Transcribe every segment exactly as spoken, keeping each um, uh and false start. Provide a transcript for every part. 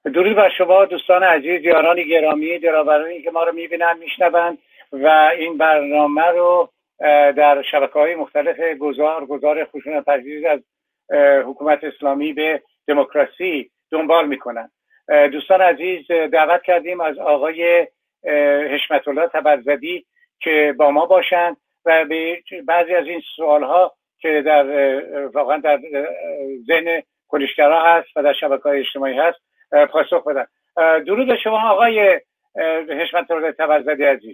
درود بر شما دوستان عزیز، یاران گرامی، دلاورانی که ما رو میبینن میشنوند و این برنامه رو در شبکه‌های مختلف گزار گزار خشونت پذیر از حکومت اسلامی به دموکراسی دنبال میکنن. دوستان عزیز، دعوت کردیم از آقای حشمت الله تبرزدی که با ما باشند و به بعضی از این سوالها که در واقعا در ذهن کنشگرها هست و در شبکه‌های اجتماعی هست پاسخ بدن. درود به شما آقای حشمت الله تبرزدی عزیز.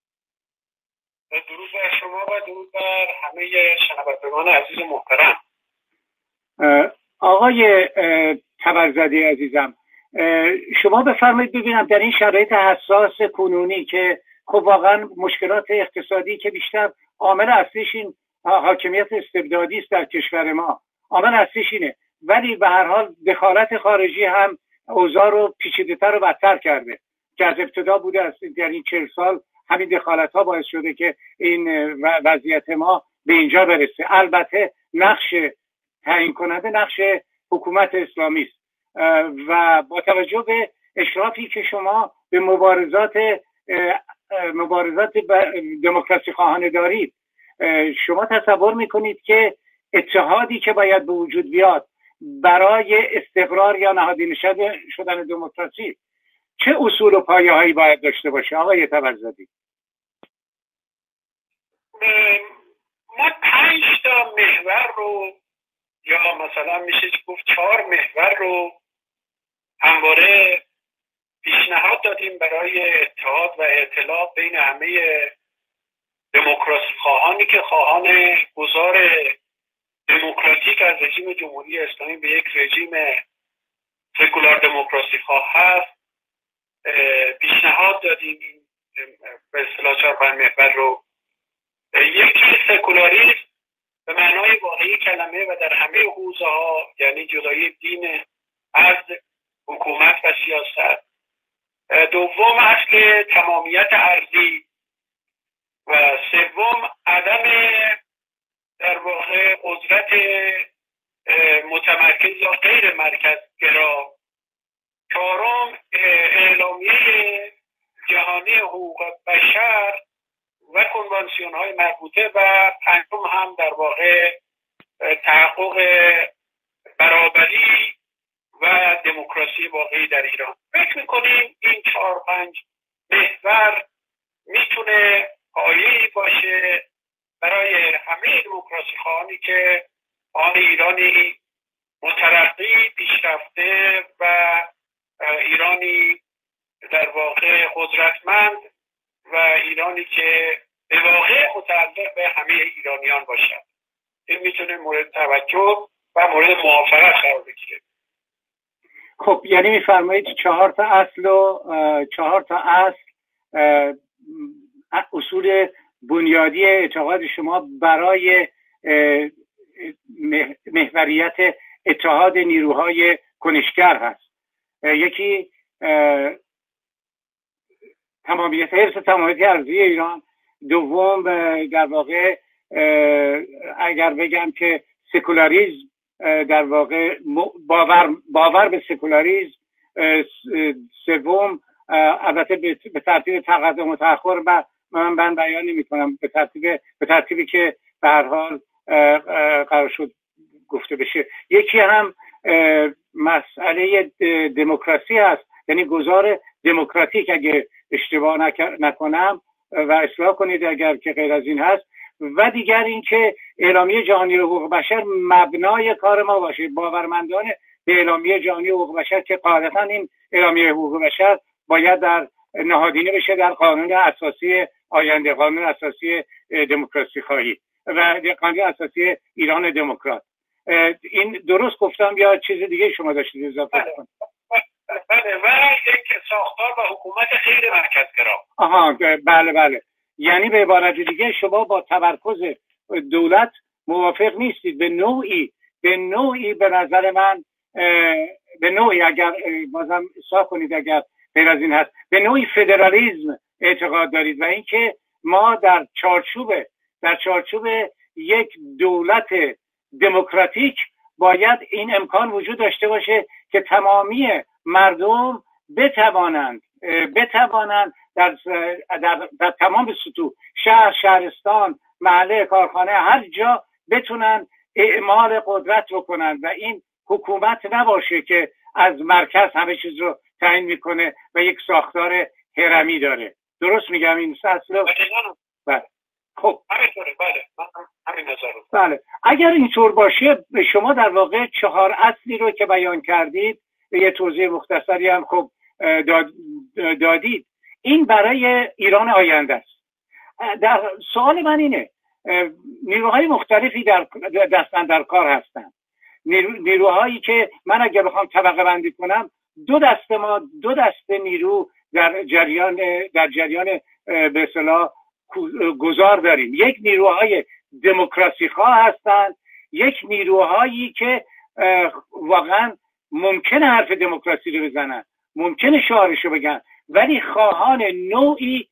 درود بر شما و درود بر همه شنوندگان عزیز محترم. آقای تبرزدی عزیزم، شما بفرمایید ببینم در این شرایط حساس کنونی که خب واقعا مشکلات اقتصادی که بیشتر عامل اصلیش این حاکمیت استبدادی است در کشور ما، عامل اصلیش اینه، ولی به هر حال دخالت خارجی هم اوضاع رو پیچیده‌تر و بدتر کرده که از ابتدا بوده. از در این چهل سال همین دخالت ها باعث شده که این وضعیت ما به اینجا برسه. البته نقش تعیین کننده نقش حکومت اسلامی است و با توجه به اشرافی که شما به مبارزات مبارزات دموکراسی خواهانه دارید، شما تصور میکنید که اتحادی که باید به وجود بیاد برای استقرار یا نهادینه شدن دموکراسی چه اصول و پایه هایی باید داشته باشه آقای تبرزدی؟ ما پنج تا محور رو یا مثلا میشه گفت چهار محور رو همواره پیشنهاد دادیم برای اتحاد و ائتلاف بین همه دموکراسی خواهانی که خواهان گذار دموکراتیک از رژیم جمهوری اسلامی به یک رژیم سکولار دموکراسی خواه هست پیشنهاد دادیم. این به اصطلاح چهار پنج محور رو، یکی سکولاریسم به معنای واقعی کلمه و در همه حوزه ها، یعنی جدایی دین از حکومت و سیاست. دوم اصل تمامیت ارضی و سوم عدم در واقع قدرت متمرکز یا غیر مرکزگرا. چهارم اعلامیه جهانی حقوق بشر و کنوانسیون های مربوطه و پنجم هم در واقع تحقق برابری و دموکراسی واقعی در ایران. فکر میکنیم این چهار پنج محور میتونه پایه‌ای باشه برای همه دموکراسی خواهانی که آن ایرانی مترقی پیشرفته و ایرانی در واقع قدرتمند و ایرانی که به واقع متعلق به همه ایرانیان باشد. این میتونه مورد توجه و مورد موافقت قرار بگیره. خب یعنی میفرمایید چهار تا اصل و چهار تا اصل اصول بنیادی اعتقاد شما برای محوریت اتحاد نیروهای کنشگر هست. یکی تمامیت حفظ تمامیت ارضی ایران، دوم در واقع اگر بگم که سکولاریسم، در واقع باور باور به سکولاریسم، سوم البته به ترتیب تقدم و تأخر و من من بیان نمی‌کنم به ترتیب به ترتیبی که به هر حال قرار شد گفته بشه. یکی هم مسئله دموکراسی هست، یعنی گذار دموکراتیک اگه اشتباه نکنم و اصلاح کنید اگر که غیر از این هست. و دیگر این که اعلامیه جهانی حقوق بشر مبنای کار ما باشه، باورمندان به اعلامیه جهانی حقوق بشر که قاعدتا این اعلامیه حقوق بشر باید در نهادینه بشه در قانون اساسی آینده، قانون اساسی دموکراسی خواهی و قانون اساسی ایران دموکرات. این درست گفتم یا چیز دیگه شما داشتید اضافه کنید؟ بله، و یک ساختار و حکومت غیر مرکزگرا. آها بله بله، یعنی به عبارت دیگه شما با تمرکز دولت موافق نیستید. به نوعی به نوعی به نظر من به نوعی اگر بازم اصلاح کنید اگر غیر از این هست، به نوعی فدرالیسم اعتقاد دارید و اینکه ما در چارچوب در چارچوب یک دولت دموکراتیک باید این امکان وجود داشته باشه که تمامی مردم بتوانند بتوانند در, در, در تمام سطوح، شهر، شهرستان، محله، کارخانه، هر جا بتونن اعمال قدرت رو کنن و این حکومت نباشه که از مرکز همه چیز رو تعیین میکنه و یک ساختار هرمی داره. درست میگم این اصلا؟ بله. خب همینطوره. بله من همین نظر رو. بله اگر اینطور باشه شما در واقع چهار اصلی رو که بیان کردید یه توضیح مختصری هم خب دادید. این برای ایران آینده است. در سوال من اینه، نیروهای مختلفی در دستن در کار هستند. نیروهایی که من اگر بخوام طبقه بندی کنم، دو دسته ما دو دسته نیرو در جریان در جریان به اصطلاح گذار داریم. یک نیروهای دموکراسی خواه هستند، یک نیروهایی که واقعا ممکنه حرف دموکراسی رو بزنن، ممکنه شعارشو بگن، ولی خواهان نوعی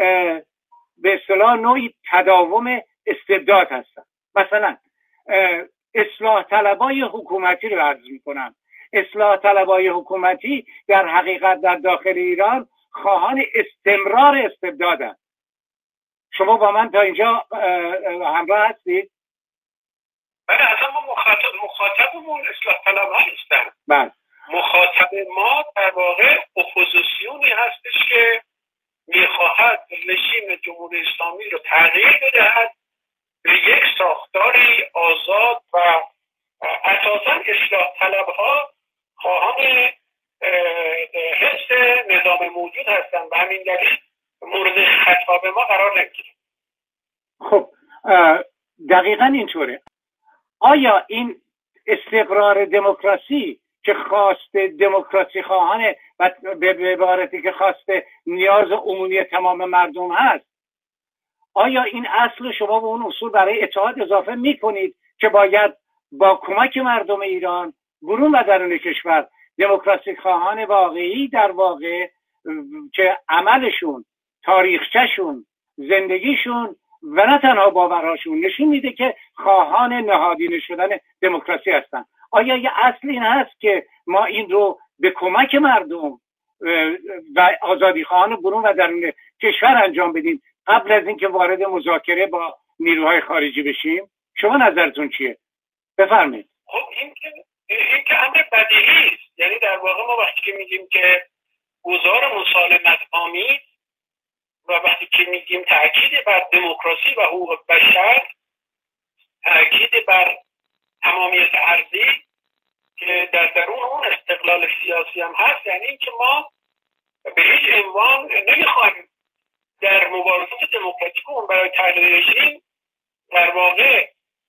به اصطلاح نوعی تداوم استبداد هستن. مثلا اصلاح طلبای حکومتی رو عرض میکنم. اصلاح طلبای حکومتی در حقیقت در داخل ایران خواهان استمرار استبدادن. شما با من تا اینجا همراه هستید؟ بله اصلا ما مخاطب مخاطبمون اصلاح طلب ها نیستن. بله مخاطب ما در واقع اپوزیسیونی هستش که میخواهد رژیم جمهوری اسلامی رو تغییر بدهد به یک ساختاری آزاد و اساساً اصلاح طلب ها خواهان حفظ نظام موجود هستند و همین دلیل مورد خطاب ما قرار نمیگیره. خب دقیقاً اینطوره. آیا این استقرار دموکراسی که خواست دموکراسی خواهانه و به عبارتی که خواست نیاز عمومی تمام مردم هست، آیا این اصل شما به اون اصول برای اتحاد اضافه میکنید که باید با کمک مردم ایران برون و درون کشور دموکراسی خواهان واقعی در واقع که عملشون، تاریخچه‌شون، زندگیشون و نه تنها باورهاشون نشون میده که خواهان نهادینه شدن دموکراسی هستن، آیا یه اصل این هست که ما این رو به کمک مردم و آزادی خواهان برون و درون کشور انجام بدیم قبل از اینکه وارد مذاکره با نیروهای خارجی بشیم؟ شما نظرتون چیه؟ بفرمایید. خب این که این که امر بدیهی است. یعنی در واقع ما وقتی که میگیم که گذار مسالمت آمیز و وقتی که میگیم تاکید بر دموکراسی و حقوق بشر، تاکید بر تمامیت ارضی که در درون اون استقلال سیاسی هم هست، یعنی اینکه ما به هیچ عنوان نمیخوایم در مبارزات دموکراتیکمون برای تغییر رژیم در واقع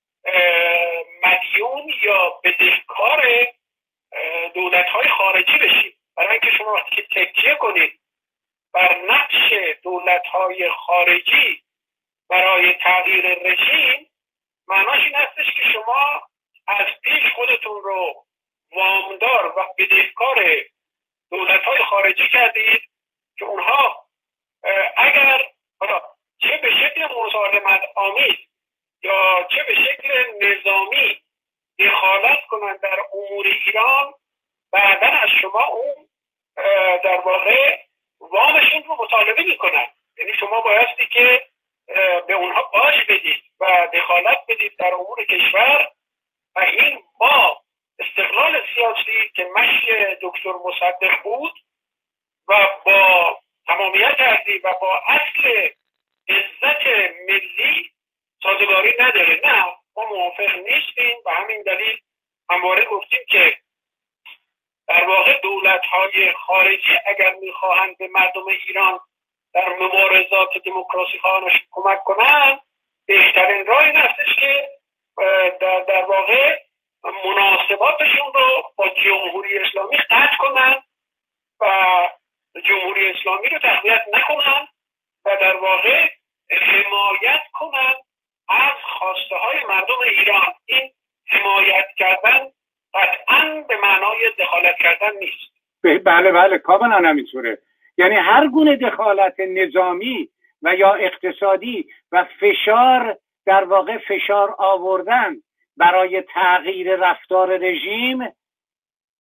مدیون یا بدهکار دولت‌های خارجی بشیم. برای اینکه شما وقتی که تکیه کنید بر نقش دولت‌های خارجی برای تغییر رژیم، معناش این هستش که شما از پیش خودتون رو وامدار و بدهکار دولت‌های خارجی کردید که اونها اگر چه به شکل مسالمت آمیز یا چه به شکل نظامی دخالت کنند در امور ایران، بعدا از شما اون در واقع وامشون رو مطالبه میکنن. یعنی شما بایستی که به اونها باج بدید و دخالت بدید در امور کشور و این با استقلال سیاسی که مشی دکتر مصدق بود و با تمامیت ارضی و با اصل عزت ملی سازگاری نداره. نه، ما موافق نیستیم و همین دلیل همواره گفتیم که در واقع دولت‌های خارجی اگر می‌خواهند به مردم ایران در مبارزات دموکراسی خواهانش کمک کنند، بهترین راه این هستش که در, در واقع مناسباتشون رو با جمهوری اسلامی قطع کنند و جمهوری اسلامی رو تقویت نکنند و در واقع حمایت کنند از خواسته های مردم ایران. این حمایت کردن قطعاً به معنای دخالت کردن نیست. بله بله کاملا همینطوره. یعنی هر گونه دخالت نظامی و یا اقتصادی و فشار در واقع فشار آوردن برای تغییر رفتار رژیم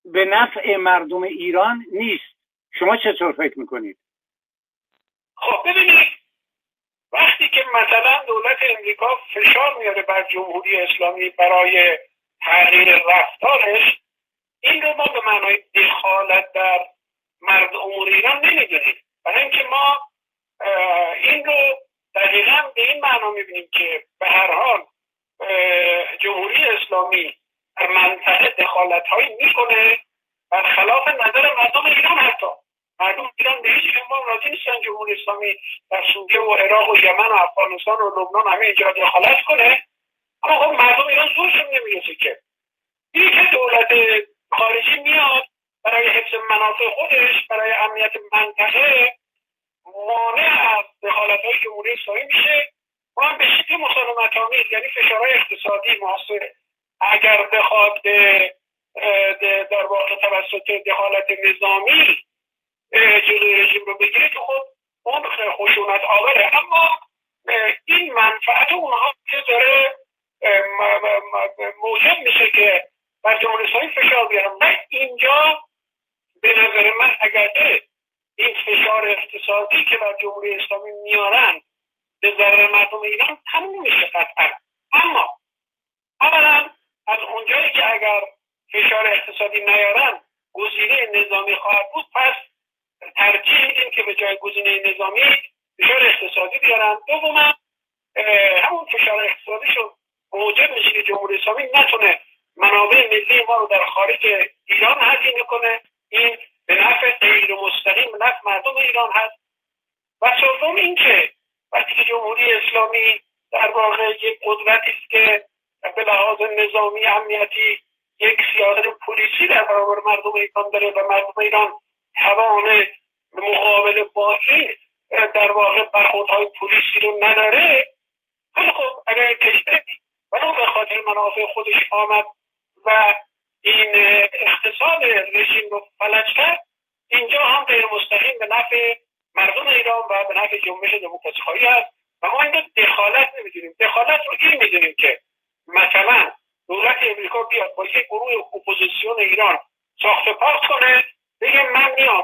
به نفع مردم ایران نیست. شما چطور فکر میکنید؟ خب ببینید، وقتی که مثلا دولت امریکا فشار میاره بر جمهوری اسلامی برای تغییر رفتارش، این رو ما به معنای دخالت در مرد امور ایران نمیدونیم. برای اینکه ما این رو دقیقا به این معنا میبینیم که به هر حال جمهوری اسلامی در منطقه دخالت هایی میکنه برخلاف نظر مردم ایران. حتی مردم ایران به هیچ عنوان راضی نیستن جمهوری اسلامی در سوریه و عراق و یمن و افغانستان و لبنان همه اینجا دخالت کنه، اما خب مردم ایران زورشون نمیرسه که این که دولت خارجی میاد برای حفظ منافع خودش، برای امنیت منطقه مانع از دخالت‌های جمهوری اسلامی میشه. ما هم به شکل مسالمت‌آمیز، یعنی فشارهای اقتصادی موثر اگر بخواد در واقع توسط دخالت نظامی جلوی رژیم رو بگیره که خب اون خشونت آوره، اما این منفعت اونها که داره موجب میشه که بر جمهوری اسلامی فشار بیارن. و اینجا به نظر من اگر این فشار اقتصادی که بر جمهوری اسلامی میارن به ضرر مردم ایران تموم میشه قطعا. اما اولا از اونجایی که اگر فشار اقتصادی نیارن گزینه نظامی خواهد بود، پس ترجیح میدیم که به جای گزینه نظامی فشار اقتصادی بیارن. دوما همون فشار اقتصادی شد موجب میشه که جمهوری اسلامی نتونه منابع ملی ما رو در خارج ایران هزینه کنه. این به نفع غیر مستقیم به نفع مردم ایران هست. و سوم این که وقتی که جمهوری اسلامی در واقع یک قدرتی است که به لحاظ نظامی امنیتی یک سیاست پلیسی در برابر مردم ایران داره و مردم ایران توان مقابله با این در واقع برخوردهای پلیسی رو نداره، خیلی خب اگر کشته ولو به خاطر منافع خودش آمد و این اقتصاد رژیم رو فلج کرد، اینجا هم غیر مستقیم به نفع مردم ایران و به نفع جنبش دموکراسی خواهی هست. و ما اینجا دخالت نمیدونیم. دخالت رو این میدونیم که مثلا دولت امریکا بیاد با یک گروه اپوزیسیون ایران ساخت پاخت کنه، بگه من میام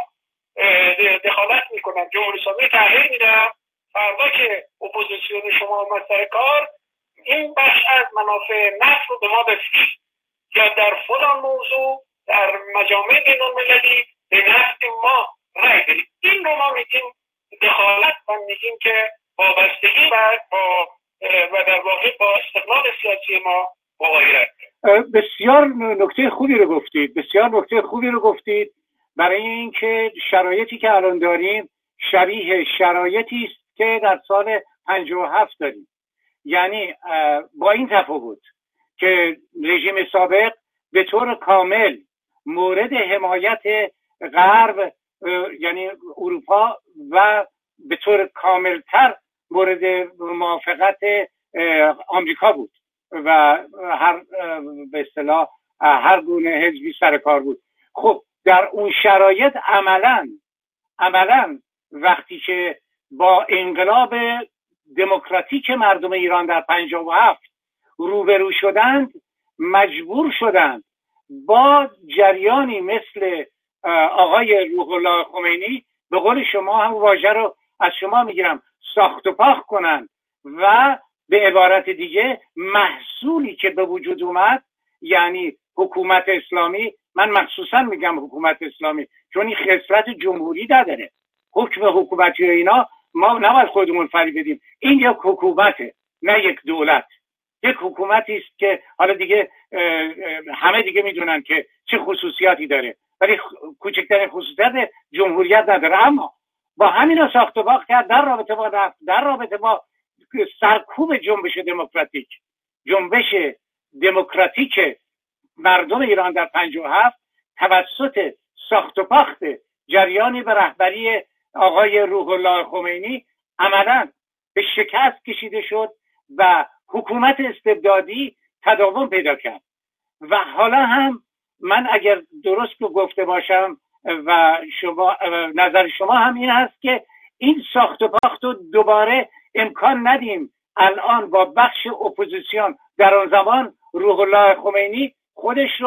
دخالت میکنم، جمهوری اسلامی تغییر میدم، فردا که اپوزیسیون شما اومد سر کار این بخش از منافع نفت رو به ما بفروشید، یا در فلان موضوع در مجامع بین‌المللی به نفع ما رای بدید. این رو ما میگیم دخالت و میگیم که وابستگی و با و در واقع با استقلال سیاسی ما مغایرت. بسیار نکته خوبی رو گفتید، بسیار نکته خوبی رو گفتید برای اینکه شرایطی که الان داریم شبیه شرایطی است که در سال پنجاه و هفت داریم. یعنی با این تفاوت که رژیم سابق به طور کامل مورد حمایت غرب یعنی اروپا و به طور کاملتر مورد موافقت آمریکا بود و هر به اصطلاح هر گونه حزبی سر کار بود. خب در اون شرایط عملاً عملاً وقتی که با انقلاب دموکراتیک مردم ایران در پنجاه و هفت روبرو شدند، مجبور شدند با جریانی مثل آقای روح الله خمینی، به قول شما هم واژه رو از شما میگیرم، ساخت و پاخت کنند و به عبارت دیگه محصولی که به وجود اومد یعنی حکومت اسلامی، من مخصوصا میگم حکومت اسلامی چون این خصلت جمهوری نداره، حکم حکومتی و اینا ما نباید خودمون فریب بدیم، این یک حکومته نه یک دولت، یک حکومتی است که حالا دیگه همه دیگه میدونن که چه خصوصیاتی داره ولی کوچکترین خصوصیت جمهوریت نداره. اما با همینا ساخت و باخت کرد در رابطه با نفت، در رابطه با سرکوب جنبش دموکراتیک جنبش دموکراتیک مردم ایران در پنجاه و هفت توسط ساخت و پاخت جریانی به رهبری آقای روح الله خمینی عملاً به شکست کشیده شد و حکومت استبدادی تداوم پیدا کرد. و حالا هم من اگر درست گفته باشم و شما نظر شما هم این هست که این ساخت و پاخت رو دوباره امکان ندیم. الان با بخش اپوزیسیون در آن زمان روح الله خمینی خودش رو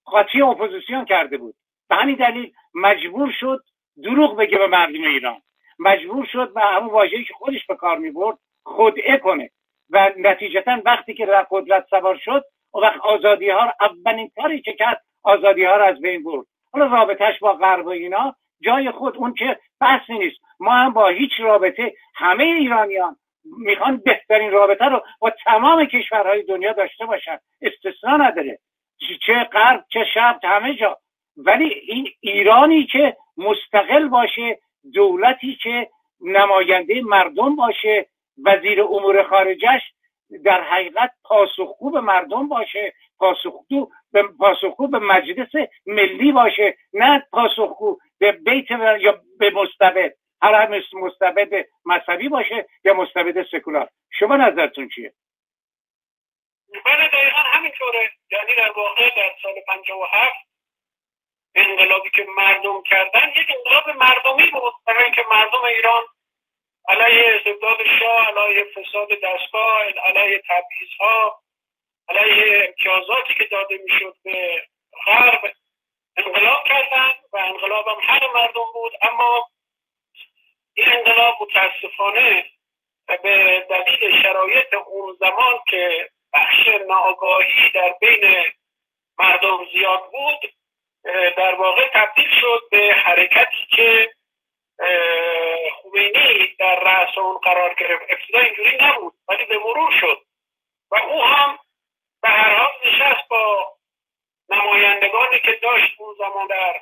قاطی اپوزیسیون کرده بود. به همین دلیل مجبور شد دروغ بگه به مردم ایران، مجبور شد به همون واژه‌ای که خودش به کار می‌برد خدعه کنه و نتیجتا وقتی که در قدرت سوار شد اون وقت آزادی ها، اولین کاری که کرد آزادی ها رو از بین برد. حالا رابطهش با غرب و اینا جای خود، اون که بحثی نیست. ما هم با هیچ رابطه، همه ایرانیان میخوان بهترین رابطه رو با تمام کشورهای دنیا داشته باشن، استثنا نداره، چه غرب چه شرق، همه جا. ولی این ایرانی که مستقل باشه، دولتی که نماینده مردم باشه، وزیر امور خارجش در حقیقت پاسخگو به مردم باشه، پاسخگو به پاسخگو به مجلس ملی باشه، نه پاسخگو به بیت یا به مستبد، هر هم مستبد مذهبی باشه یا مستبد سکولار. شما نظرتون چیه؟ بله دقیقا همینطوره. یعنی در واقع در سال پنجاه و هفت انقلابی که مردم کردن یک انقلاب مردمی بود، برای اینکه مردم ایران علیه استبداد شاه، علیه فساد دستگاه، علیه تبعیض‌ها، علیه امتیازاتی که داده میشد به غرب انقلاب کردن و انقلاب هم حق مردم بود. اما این انقلاب متاسفانه به دلیل شرایط اون زمان که بخش ناآگاهی در بین مردم زیاد بود، در واقع تبدیل شد به حرکتی که خمینی در رأس اون قرار گرفت. ابتدا اینجوری نبود ولی به مرور شد و او هم به هر حال نشست با نمایندگانی که داشت اون زمان در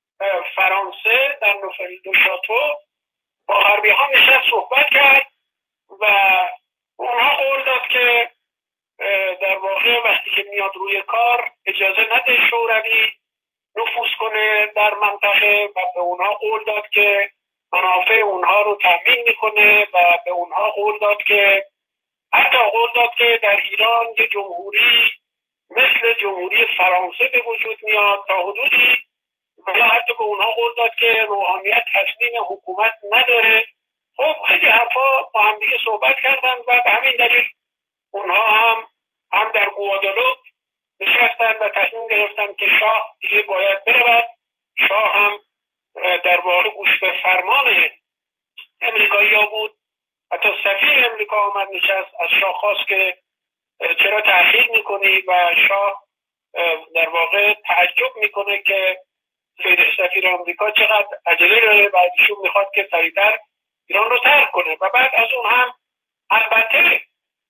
فرانسه در نوفل دو شاتو، با غربی ها نشست صحبت کرد و اونها قول داد که در واقع وقتی که میاد روی کار اجازه نده شوروی نفوذ کنه در منطقه و به اونها قول داد که منافع اونها رو تامین میکنه و به اونها قول داد که حتی قول داد که در ایران یه جمهوری مثل جمهوری فرانسه به وجود میاد تا حدودی، و حتی به اونها قول داد که روحانیت تسلیم حکومت نداره. خب خیلی حرفا با هم دیگه صحبت کردن و به همین دلیل اونها هم هم در گوادالوپ نشستن و تصمیم گرفتن که شاه دیگه باید برود. شاه هم در واقع گوش به فرمان امریکایی ها بود. حتی سفیر امریکا آمد نشست، از شاه خواست که چرا تأخیر میکنی و شاه در واقع تعجب میکنه که سفیر امریکا چقدر عجله داره و ازشون میخواد که سریعتر ایران رو ترک کنه. و بعد از اون هم البته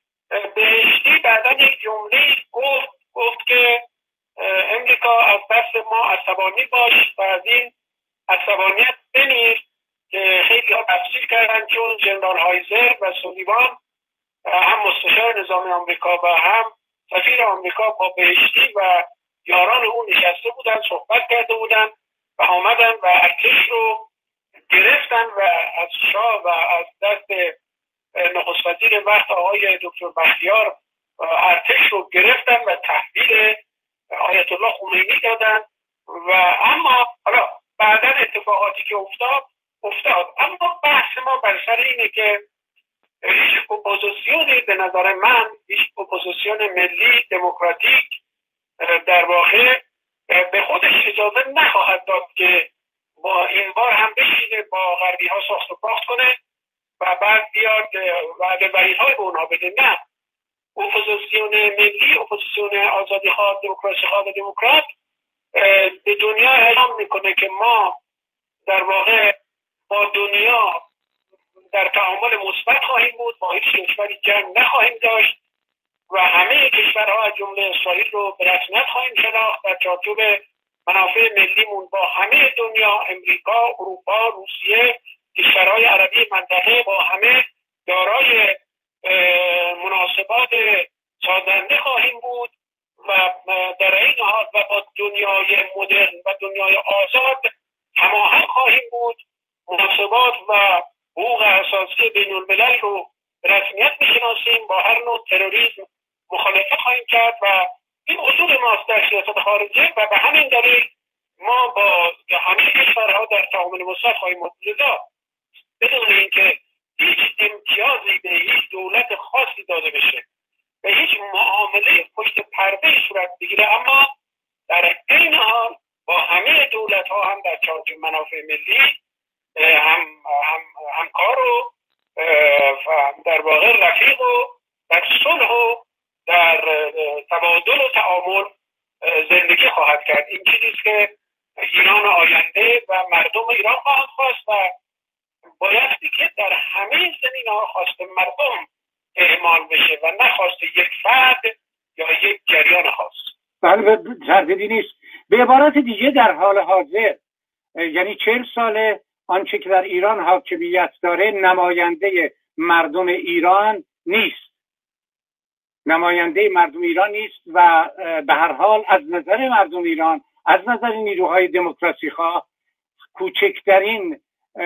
بهشتی بعدا یک جمله گفت گفت که امریکا از دست ما عصبانی باش و از این عصبانیت بمیر، که خیلی ها تفسیر کردن چون جنرال هایزر و سولیوان هم مستشار نظامی آمریکا و هم سفیر آمریکا با بهشتی و یاران اون نشسته بودن، صحبت کرده بودن و آمدن و ارتش رو گرفتن و از شاه و از دست نخست وزیر وقت آقای دکتر بختیار ارتش رو گرفتن و تحویل آیت الله خمینی دادن. و اما حالا بعدا اتفاقاتی که افتاد افتاد اما بحث ما بر سر اینه که هیچ اپوزیسیونی به نظر من، هیچ اپوزیسیون ملی دموکراتیک در واقع به خودش اجازه نخواهد داد که با این بار هم بشینه با غربی ها ساخت و پاخت کنه و بعد بیاد وعده وعیدهای به اونها بده. نه، اپوزیسیون ملی، اپوزیسیون آزادی خواه، دموکراسی خواه و دموکرات به دنیا اعلام میکنه که ما در واقع با دنیا در تعامل مثبت خواهیم بود، با هیچ کشوری جنگ نخواهیم داشت و همه کشورها از جمله اسرائیل رو به رسمیت خواهیم شناخت در چارچوب منافع ملیمون با همه دنیا، امریکا، اروپا، روسیه، کشورهای عربی منطقه، با همه دارای مناسبات سازنده خواهیم بود و در این حال و با دنیای مدرن و دنیای آزاد هماهنگ خواهیم بود. مناسبات و حقوق اساسی بین الملل رو رسمیت میشناسیم، با هر نوع تروریسم مخالفت خواهیم کرد و این اصول ماست در سیاست خارجه و به همین دلیل ما با همه کشورها در تعامل مثبت خواهیم بود. لذا بدون اینکه هیچ امتیازی به هیچ دولت خاصی داده بشه و هیچ معامله پشت پرده صورت بگیره، اما در این با همه دولت ها هم در چارچوب منافع ملی هم هم همکار و در واقع رفیق و در صلح و در تبادل و تعامل زندگی خواهد کرد. این چیزی است که ایران آینده و مردم ایران خواهد خواست و بایستی که در همه زمینه‌ها خواست مردم اعمال بشه و نه خواست یک فرد یا یک جریان خاص. بله، تردیدی نیست. به عبارت دیگه در حال حاضر یعنی چهل ساله آنچه که در ایران حاکمیت داره نماینده مردم ایران نیست، نماینده مردم ایران نیست و به هر حال از نظر مردم ایران، از نظر نیروهای دموکراسی خواه، کوچکترین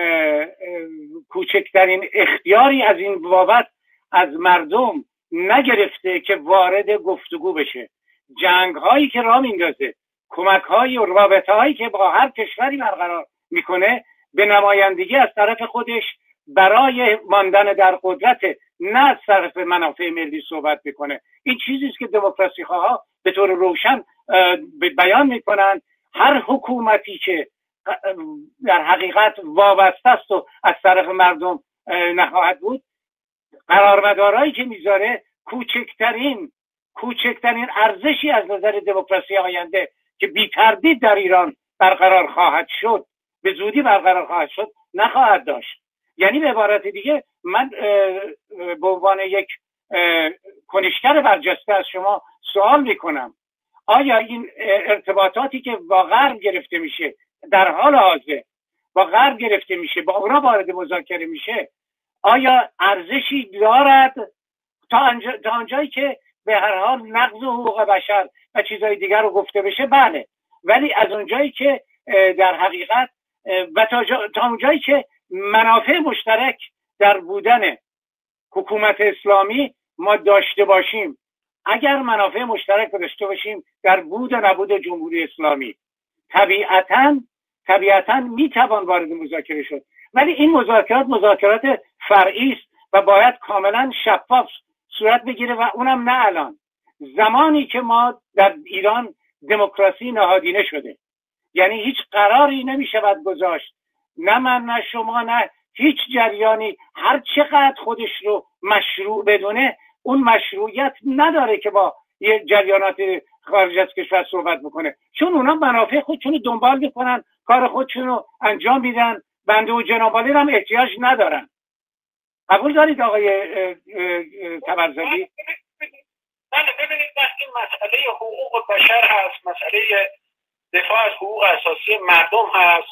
کوچکترین اختیاری از این بابت از مردم نگرفته که وارد گفتگو بشه. جنگ هایی که راه میندازه، کمک های و رابطه هایی که با هر کشوری برقرار میکنه به نمایندگی از طرف خودش برای ماندن در قدرت، نه از طرف منافع ملی صحبت میکنه. این چیزی است که دموکراسی خواها به طور روشن بیان میکنن. هر حکومتی که در حقیقت وابسته است و از طرف مردم نخواهد بود، قرارمدارهایی که میذاره کوچکترین کوچکترین ارزشی از نظر دموکراسی آینده که بی تردید در ایران برقرار خواهد شد، به زودی برقرار خواهد شد، نخواهد داشت. یعنی به عبارت دیگه من به عنوان یک کنشگر برجسته از شما سوال میکنم، آیا این ارتباطاتی که با غرب گرفته میشه در حال حاضر، با غرب گرفته میشه، با اونا وارد مذاکره میشه، آیا ارزشی دارد تا آنجا، تا آنجایی که به هر حال نقض حقوق بشر و چیزهای دیگر رو گفته بشه؟ بله، ولی از اونجایی که در حقیقت و تا, جا، تا اونجایی که منافع مشترک در بودن حکومت اسلامی ما داشته باشیم، اگر منافع مشترک داشته باشیم در بود و نبود جمهوری اسلامی، طبیعتاً طبیعتاً میتوان وارد مذاکره شد. ولی این مذاکرات مذاکرات فرعی است و باید کاملا شفاف صورت بگیره و اونم نه الان، زمانی که ما در ایران دموکراسی نهادینه شده. یعنی هیچ قراری نمیشود گذاشت، نه من نه شما نه هیچ جریانی هر چقدر خودش رو مشروع بدونه، اون مشروعیت نداره که با یه جریانات خارج از کشور صحبت بکنه، چون اونا منافع خودشون رو دنبال میکنن، کار خودشون رو انجام میدن، بنده و جنابالی هم احتیاج ندارن. قبول دارید آقای طبرزدی؟ بله، ببینید وقتی مسئله حقوق بشر هست، مسئله دفاع از حقوق اساسی مردم هست،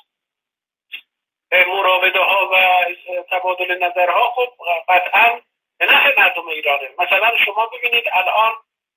مراوده ها و تبادل نظرها، خب قطعا به نفع مردم ایرانه. مثلا شما ببینید الان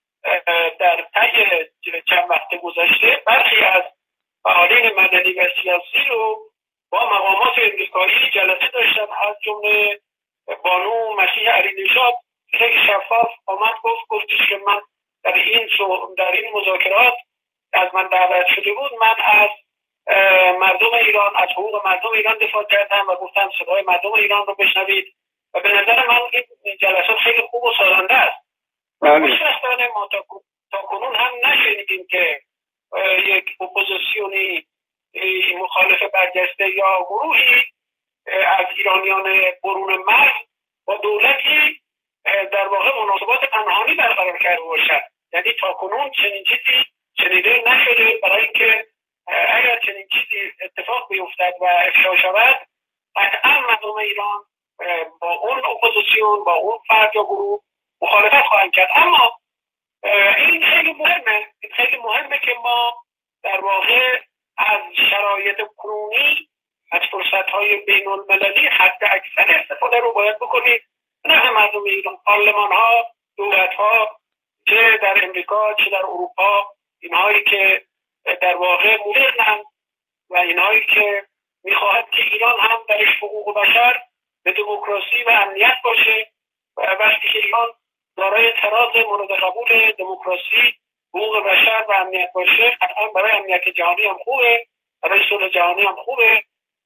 در طی چند وقت گذشته برخی از فعالین مدنی و سیاسی رو با مقامات امریکایی جلسه داشتن، از جمله بانو مسیح علی نژاد خیلی شفاف آمد گفت گفتش که من در این در این مذاکرات از من دعوت شده بود، من از مردم ایران، از حقوق مردم ایران دفاع کردم و گفتم صدای مردم ایران رو بشنوید و به نظر من این جلسات خیلی خوب و سازنده است. خوشبختانه ما تا کنون هم نشنیدیم که یک اپوزیسیونی مخالف برجسته یا گروهی از ایرانیان برون مرز با دولتی در واقع مناسبات پنهانی برقرار کرده باشد. یعنی تا کنون چنین چیزی شنیده نشده، برای اینکه اگر چنین چیزی اتفاق بیفتد و افشا شود، قطعا مردم ایران با اون اپوزیسیون، با اون فرد یا گروه مخالفت خواهند کرد. اما این خیلی مهمه، این خیلی مهمه که ما در واقع از شرایط کنونی، از فرصت‌های بین المللی حد اکثر استفاده رو باید بکنید. نه مردم ایران، پارلمان‌ها، دولت‌ها، چه در امریکا چه در اروپا، اینهایی که در واقع مدرنن و اینهایی که میخواهد که ایران هم درش حقوق بشر به دموکراسی و امنیت باشه، و وقتی که ایران دارای تراز مورد قبول دموکراسی، حقوق بشر و امنیت باشه، قطعا برای امنیت جهانی هم خوبه، برای صلح جهانی هم خوبه.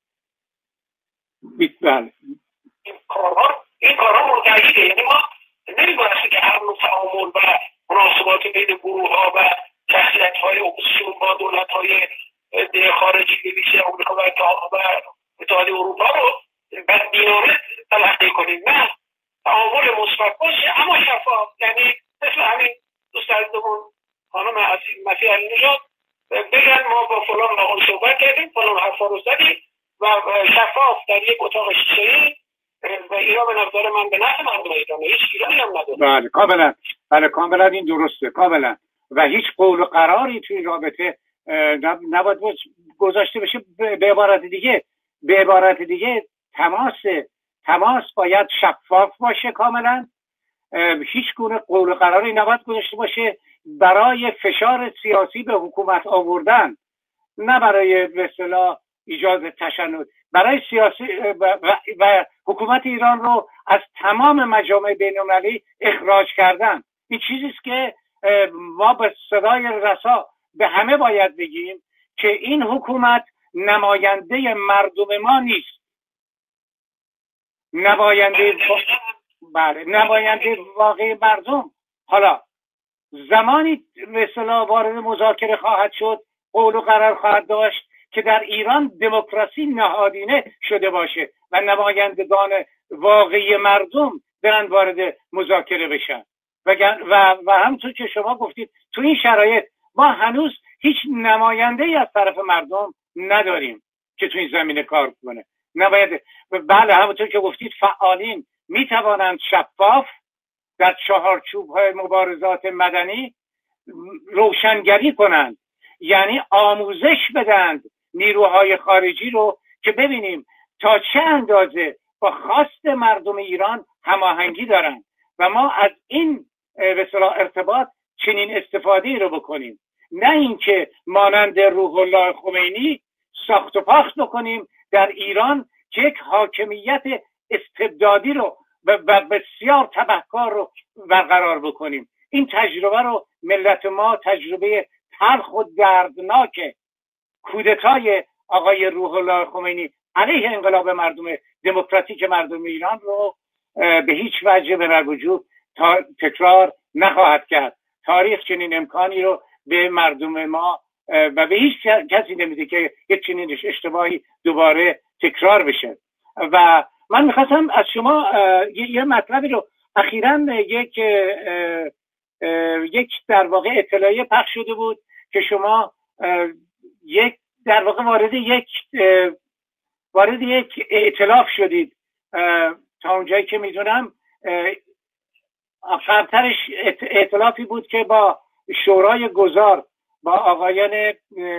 بله. این کارها این کارها مرتعیده. یعنی ما نمیبایستی که هر نوع تعامل و مناسبات بین گروه ها و شخصیت های اپوزیسیون با دولت های ده خارجی به ویژه آمریکا و اتحادیه اروپا رو بدبینانه تلقی کنیم. نه، تعامل مثبت باشه اما شفاف. یعنی مثل همین دوست عزیزمون خانم مسیح علی نژاد بگن ما با فلان آقا صحبت کردیم، فلان حرفا رو زدیم و شفاف در یک اتاق شیشه‌ای و ایران به نظر من به نفع مردم ایران هیچ ایرانی هم نداره. بله کاملا، بله کاملا این درسته کاملا. و هیچ قول و قراری توی رابطه نباید گذاشته بشه. به عبارت دیگه به عبارت دیگه تماس تماس باید شفاف باشه کاملا. هیچ گونه قول و قراری نباید گذاشته باشه برای فشار سیاسی به حکومت آوردن، نه برای به اصطلاح ایجاد تشنج، برای سیاسی و, و, و حکومت ایران رو از تمام مجامع بین‌المللی اخراج کردن. این چیزی است که ما به صدای رسا به همه باید بگیم که این حکومت نماینده مردم ما نیست، نماینده بله نماینده واقعی مردم. حالا زمانی به اصطلاح وارد مذاکره خواهد شد، قول و قرار خواهد داشت که در ایران دموکراسی نهادینه شده باشه و نمایندگان واقعی مردم برن وارد مذاکره بشن. و و, و همونطور که شما گفتید تو این شرایط ما هنوز هیچ نماینده‌ای از طرف مردم نداریم که تو این زمینه کار کنه. نباید. بله همونطور که گفتید فعالین میتوانند شفاف در چهارچوب‌های مبارزات مدنی روشنگری کنند، یعنی آموزش بدند نیروهای خارجی رو که ببینیم تا چه اندازه با خواست مردم ایران هماهنگی دارند و ما از این به اصطلاح ارتباط چنین استفاده رو بکنیم، نه اینکه مانند روح الله خمینی ساخت و پاخت بکنیم در ایران که یک حاکمیت استبدادی رو و بسیار تبهکار رو برقرار بکنیم. این تجربه رو ملت ما تجربه تلخ و دردناک کودتای آقای روح الله خمینی علیه انقلاب مردم دموکراتیک مردم ایران رو به هیچ وجه به رجوع تکرار نخواهد کرد. تاریخ چنین امکانی رو به مردم ما و به هیچ کسی نمیده که یک چنین اشتباهی دوباره تکرار بشه. و من میخواستم از شما یه مطلبی رو اخیراً یک یک در واقع اطلاعیه پخش شده بود که شما یک در واقع وارد یک وارد یک ائتلاف شدید. تا اونجایی که میدونم آخرترش ائتلافی بود که با شورای گذار با آقایان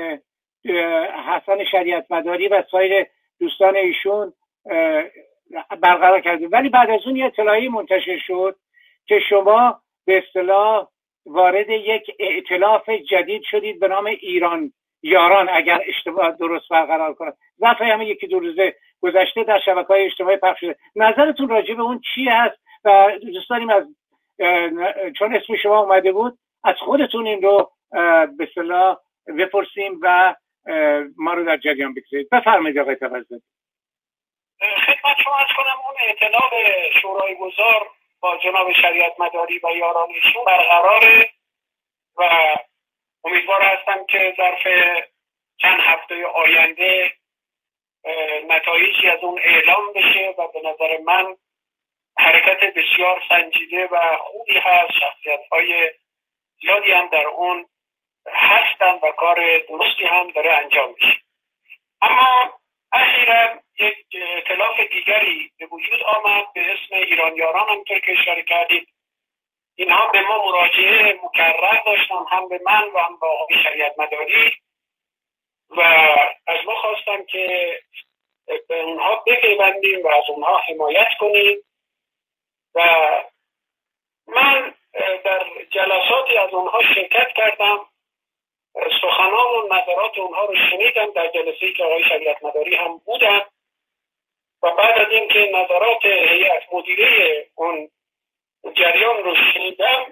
حسن شریعت مداری و سایر دوستان ایشون برقرار کردید، ولی بعد از اون یه اطلاعیه منتشر شد که شما به اصطلاح وارد یک ائتلاف جدید شدید به نام ایران یاران، اگر اشتباه درست برقرار کنم. ظرف همین یکی دو روزه گذشته در شبکه‌های اجتماعی پخش شده. نظرتون راجع به اون چی هست؟ و دوست داریم از چون اسم شما اومده بود از خودتون این رو به اصطلاح بپرسیم و ما رو در جریان بگذارید. بفرمایید آقای توسلی. خدمت شما عرض کنم اون ائتلاف شورای گذار با جناب شریعت مداری و یاران ایشون برقراره و امیدوار هستم که ظرف چند هفته آینده نتایجی از اون اعلام بشه و به نظر من حرکت بسیار سنجیده و خوبی هست. شخصیت‌های زیادی هم در اون هستن و کار درستی هم داره انجام میشه. اما اخیراً یک ائتلاف دیگری به وجود آمد به اسم ایران یاران، همونطور که اشاره کردید. اینها به ما مراجعه مکرر داشتن، هم به من و هم به آقای شریعت مداری، و از ما خواستن که به اونها بپیوندیم و از اونها حمایت کنیم. و من در جلساتی از اونها شرکت کردم، سخنان و نظرات اونها رو شنیدم در جلسه‌ای که آقای شریعت مداری هم بودن و بعد از اینکه نظرات هیئت مدیره اون جریان رو شنیدم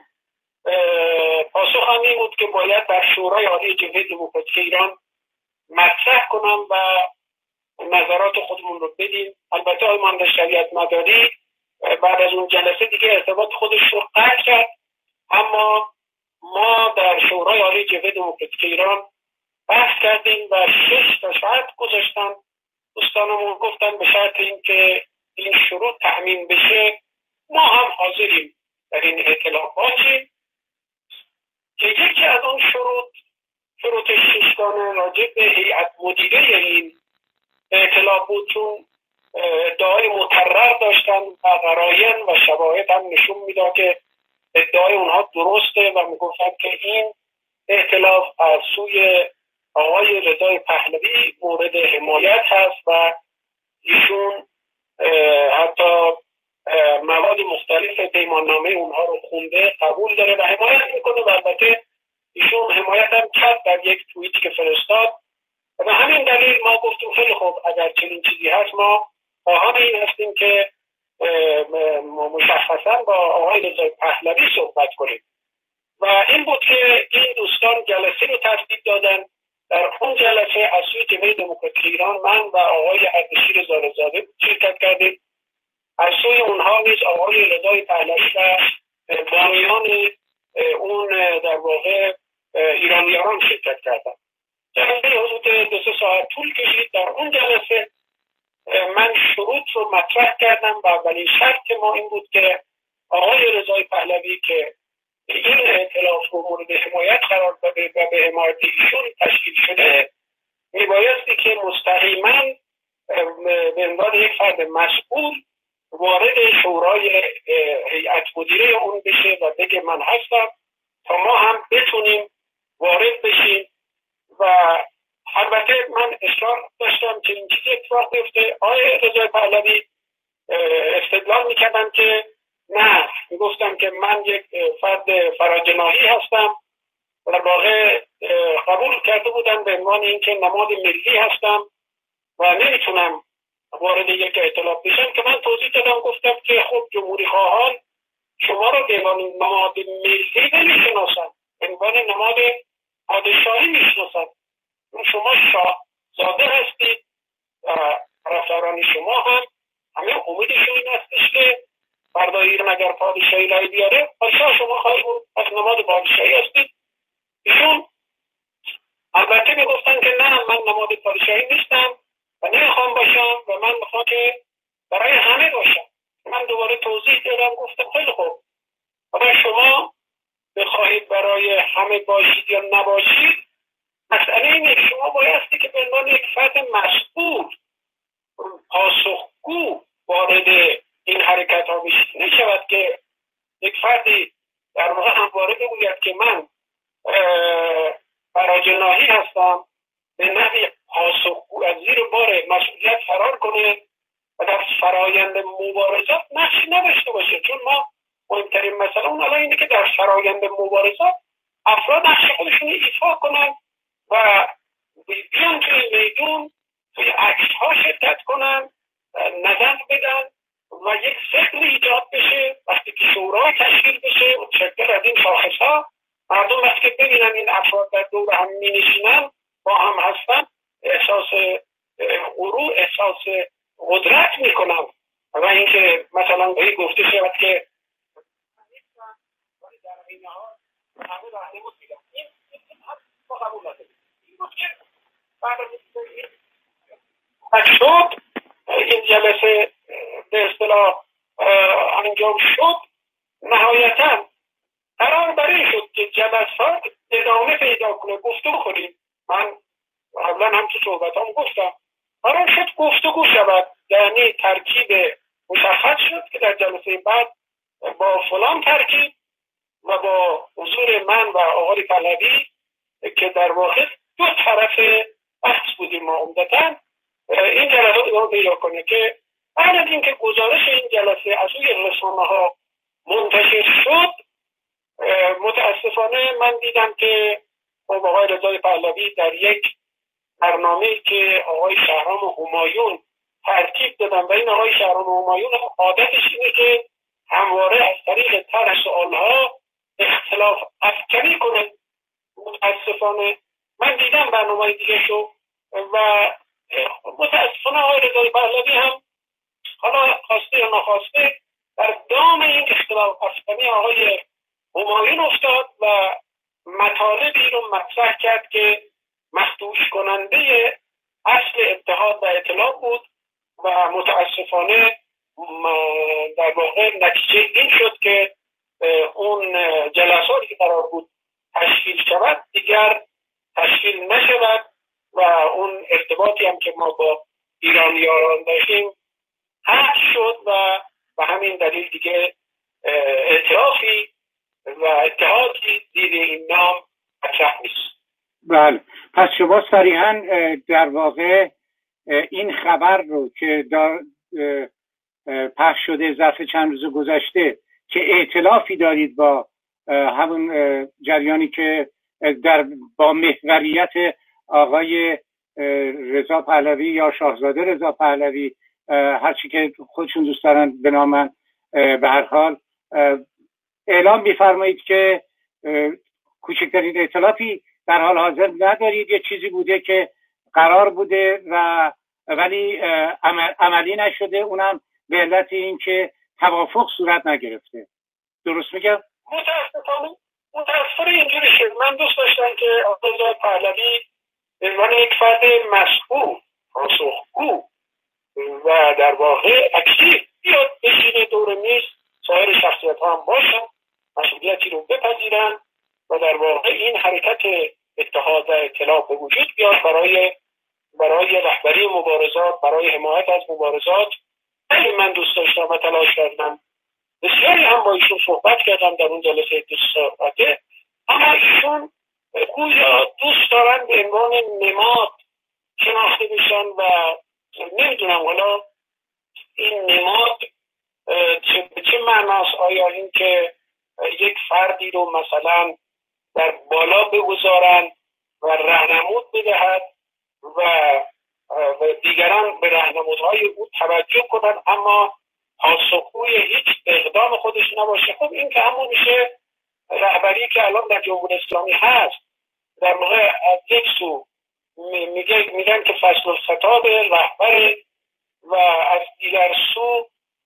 پاسخم این بود که باید در شورای عالی جبهه دموکراتیک ایران مطرح کنم و نظرات خودمون رو بدیم. البته آقای مهندس شریعت مداری بعد از اون جلسه دیگه ارتباط خودش رو قطع کرد، اما ما در شورای عالی جبهه دموکراتیک ایران بحث کردیم و شش تا شرط گذاشتن. دوستانمون گفتن به شرط اینکه این شروط تأمین بشه ما هم حاضریم در این ائتلاف باشیم، که یکی از اون شروط شروط ششگانه راجع به هیئت مدیره این ائتلاف بود، چون ادعای مکرر داشتن و قرائن و شواهد هم نشون میداد که ادعای اونها درسته و میگفتن که این ائتلاف از سوی آقای رضای پهلوی مورد حمایت هست و ایشون حتی مواد مختلف پیماننامه اونها رو خونده قبول داره و حمایت میکنه و البته ایشون حمایت هم کرد در یک توییتی که فرستاد. و همین دلیل ما گفتیم خیلی خوب اگر چنین چیزی هست ما خواهان این هستیم که مشخصا با آقای رضای پهلوی صحبت کنیم. و این بود که این دوستان جلسه رو ترتیب دادن. در اون جلسه از سوی جبهه دموکراتیک ایران من و آقای اردشیر زارزاده شرکت کردیم، از سوی اونها نیز آقای رضای پهلوی و بانیان اون در واقع ایرانیان شرکت کردن. جلسه حدود دو سه ساعت طول کشید. در اون جلسه من شروط رو مطرح کردم و اولین شرط ما این بود که آقای رضای پهلوی که این ائتلاف رو مورد حمایت قرار داده و به حمایت ایشون تشکیل شده میبایستی که مستقیما به عنوان یک فرد مسئول وارد شورای هیئت مدیره اون بشه و بگه من هستم تا ما هم بتونیم وارد بشیم. و البته من اصرار داشتم که این چیزی اتفاق بیفته. آقای رضای پهلوی استدلال میکردن که نه، میگفتم که من یک فرد فراجناحی هستم و در واقع قبول کرده بودم به عنوان اینکه نماد ملی هستم و نمیتونم وارد یک ائتلاف بشم، که من توضیح دادم گفتم که خب جمهوری خواهان شما رو به عنوان نماد ملی نمیشناسن، به عنوان نماد پادشاهی میشناسن. شما شاهزاده هستید و طرفداران شما هم همه امیدشون این هستش که فردا ایران اگر پادشاهی رای بیاره پادشاه شما خواهید بود، از نماد پادشاهی هستید. ایشون البته میگفتن که نه، من نماد پادشاهی نیستم و نمیخوام باشم و من میخوام که برای همه باشم. من دوباره توضیح دادم گفتم خیلی خوب، اگر شما بخواهید برای همه باشید یا نباشید مسئله اینه که شما بایستی که به عنوان یک فرد مسئول پاسخگو وارد این حرکت ها بشید. نشود که یک فردی در واقع همواره بگوید که من فراجناحی هستم، به نحوی پاسخگو از زیر بار مسئولیت فرار کنه و در فرایند مبارزات نقشی نداشته باشه. چون ما مهمترین مسئله اون الان اینه که در فرایند مبارزات افراد نقش خودشون ایفا کنن و بیان توی میدون توی عکس ها شرکت کنن، نظر بدن و یک فکر ایجاد بشه. وقتی که شورا تشکیل بشه متشکل از این شاخص ها، مردم وقتی که ببینن این افراد در دور هم می نشینن با هم هستن احساس غرور، احساس قدرت می کنن. و اینکه مثلا به گفته شود که همه راهنمود میدن، این ما قبول نداریم. این بود که بعد از شد این جلسه به اصطلاح انجام شد، نهایتا قرار بر این شد که جلسات ادامه پیدا کنه، گفتگو کنیم. من قبلا هم تو صحبتام گفتم قرار شد گفتگو شود، یعنی ترکیب مشخص شد که در جلسه بعد با فلان ترکیب و با حضور من و آقای پهلوی که در واقع دو طرف بحث بودیم ما عمدتاً این جلسه ادامه پیدا کنه. که بعد از اینکه گزارش این جلسه از روی رسانه‌ها منتشر شد متاسفانه من دیدم که آقای رضای پهلوی در یک برنامه‌ای که آقای شهرام همایون ترتیب دادن و این آقای شهرام همایون عادتش اینه که همواره از طریق طرح سوالها اختلاف افکنی کنه. متاسفانه من دیدم برنامه دیگه شو و متاسفانه آقای رضای پهلوی هم حالا خواسته یا نخواسته در دام این اختلاف افکنی آقای همایون افتاد و مطالبی رو مطرح کرد که مخدوش کننده اصل اتحاد و ائتلاف بود و متاسفانه در واقع نتیجه این شد که اون جلساتی که قرار بود تشکیل شود دیگر تشکیل نشود و اون ارتباطی هم که ما با ایرانیان داشتیم حذف شد و به همین دلیل دیگه ائتلافی و اتحادی زیر این نام مطرح نیست. بله، پس شما صریحاً در واقع این خبر رو که دار پخش شده ظرف چند روز گذشته که ائتلافی دارید با همون جریانی که در با محوریت آقای رضا پهلوی یا شاهزاده رضا پهلوی، هرچی که خودشون دوست دارن بنامن، به هر حال اعلام می‌فرمایید که کوچکترین ائتلافی در حال حاضر ندارید، یه چیزی بوده که قرار بوده و ولی عملی نشده، اونم به علت این که توافق صورت نگرفته. درست میگم؟ متاسفانه متاسفانه اینجوری شد. من دوست داشتم که آقای پهلوی به عنوان یک فرد مسئول، پاسخگو و در واقع اکتیو بیاد بشینه دور میز، سایر شخصیت ها هم باشن، مسئولیتی رو بپذیرن و در واقع این حرکت اتحاد و ائتلاف به وجود بیاد برای برای رهبری مبارزات، برای حمایت از مبارزات. خیلی من دوست داشتم و تلاش کردم، بسیاری هم با ایشون صحبت کردم در اون جلسه دو ساعته، اما ایشون گویا دوست دارن به عنوان نماد شناخته بشن و نمیدونم حالا این نماد چه به چه معناست. آیا این که یک فردی رو مثلا در بالا بگذارن و راهنمود بدهد و دیگران به راهنمودهای او توجه کنن اما پاسخگوی هیچ اقدام خودش نباشه؟ خب این که همون میشه رهبری که الان در جمهوری اسلامی هست. در واقع از یک سو میگه میگن که فصل الخطاب رهبر و از دیگر سو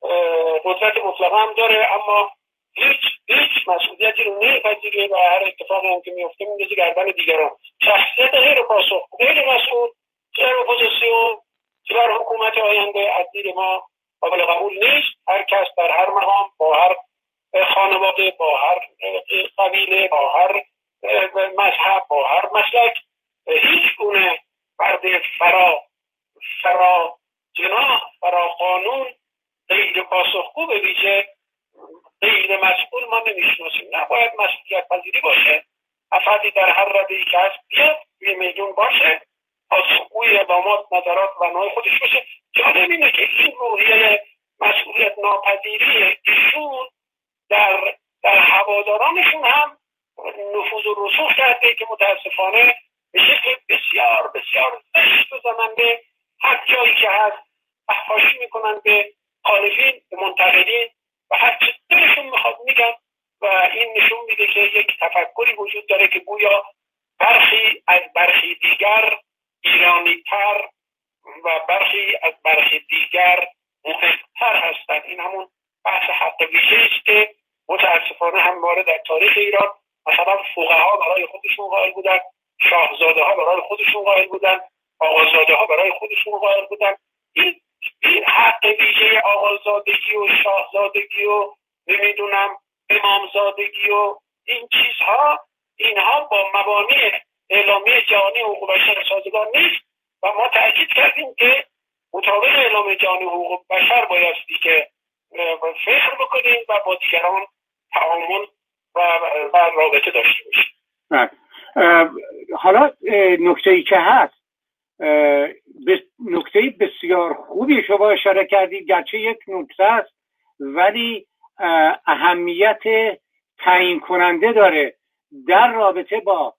قدرت مطلقه هم داره اما هیچ هیچ مسئولیتی رو نمیپذیره و هر اتفاقی هم که میفته میندازه گردن دیگران. شخصیت غیر پاسخگو، غیر مسئول، چه در اپوزیسیون چه در حکومت آینده از دید ما قابل قبول نیست. هر کس در هر مقام، با هر خانواده، با هر قبیله، با هر مذهب، با هر مسلک، هیچ گونه فرد فرا فرا جناح، فرا قانون، غیر پاسخگو به ویژه غیر مسئول ما نمیشناسیم. نباید مسئولیت پذیری باشه. افرادی در هر رده‌ای که هست بیاد روی میدون باشه، پاسخگوی اقدامات، نظرات و نوع خودش باشه. جالب اینه که این روحیه مسئولیت ناپذیری ایشون در در هوادارانشون هم نفوذ و رسوخ کرده که متاسفانه به شکل بسیار بسیار زشت و زننده هر جایی که هست فحاشی میکنن به مخالفین، به منتقدین و هر چه دلشون میخواد میگن و این نشون میده که یک تفکری وجود داره که گویا برخی از برخی دیگر ایرانی تر و برخی از برخی دیگر مهمتر هستند. این همون بحث حق ویژه است که متاسفانه همواره در تاریخ ایران مثلا فقها برای خودشون قائل بودن، شاهزاده ها برای خودشون قائل بودن، آقازاده ها برای خودشون قائل بودن. این این حق ویژه آقازادگی و شاهزادگی و نمیدونم امامزادگی و این چیزها، اینها با مبانی اعلامیه جهانی حقوق بشر سازگار نیست و ما تأکید کردیم که مطابق اعلامیه جهانی حقوق بشر بایستی که فکر بکنیم و با دیگران تعامل و, و رابطه داشته باشیم. حالا نکته‌ای که هست، نکته بسیار خوبی شما اشاره کردید، گرچه یک نکته است ولی اهمیت تعیین کننده داره در رابطه با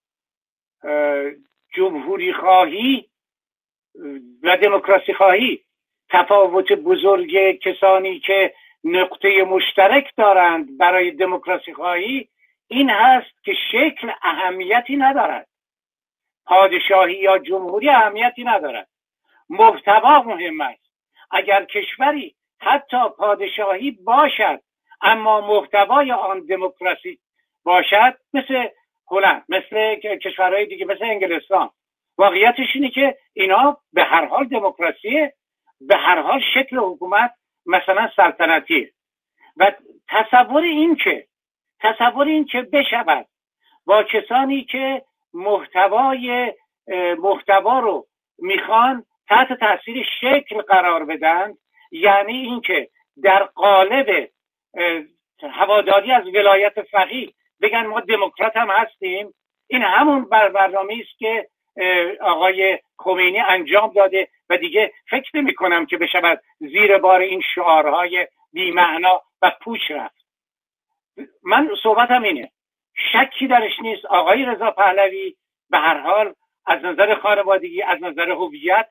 جمهوری خواهی و دموکراسی خواهی. تفاوت بزرگ کسانی که نقطه مشترک دارند برای دموکراسی خواهی این هست که شکل اهمیتی ندارد، پادشاهی یا جمهوری اهمیتی ندارد، محتوا مهم است. اگر کشوری حتی پادشاهی باشد اما محتوای آن دموکراسی باشد، مثل هلند، مثل کشورهای دیگه، مثل انگلستان، واقعیتش اینه که اینا به هر حال دموکراسیه، به هر حال شکل حکومت مثلا سلطنتیه. و تصور این که تصور این که بشود با کسانی که محتوای محتوا رو میخوان تحت تاثیر شکل قرار بدن، یعنی اینکه در قالب هواداری از ولایت فقیه بگن ما دموکرات هم هستیم، این همون برنامه‌ای است که آقای خمینی انجام داده و دیگه فکر نمی کنم که بشود زیر بار این شعارهای بی‌معنا و پوچ رفت. من صحبتم اینه، شکی درش نیست آقای رضا پهلوی به هر حال از نظر خانوادگی، از نظر هویت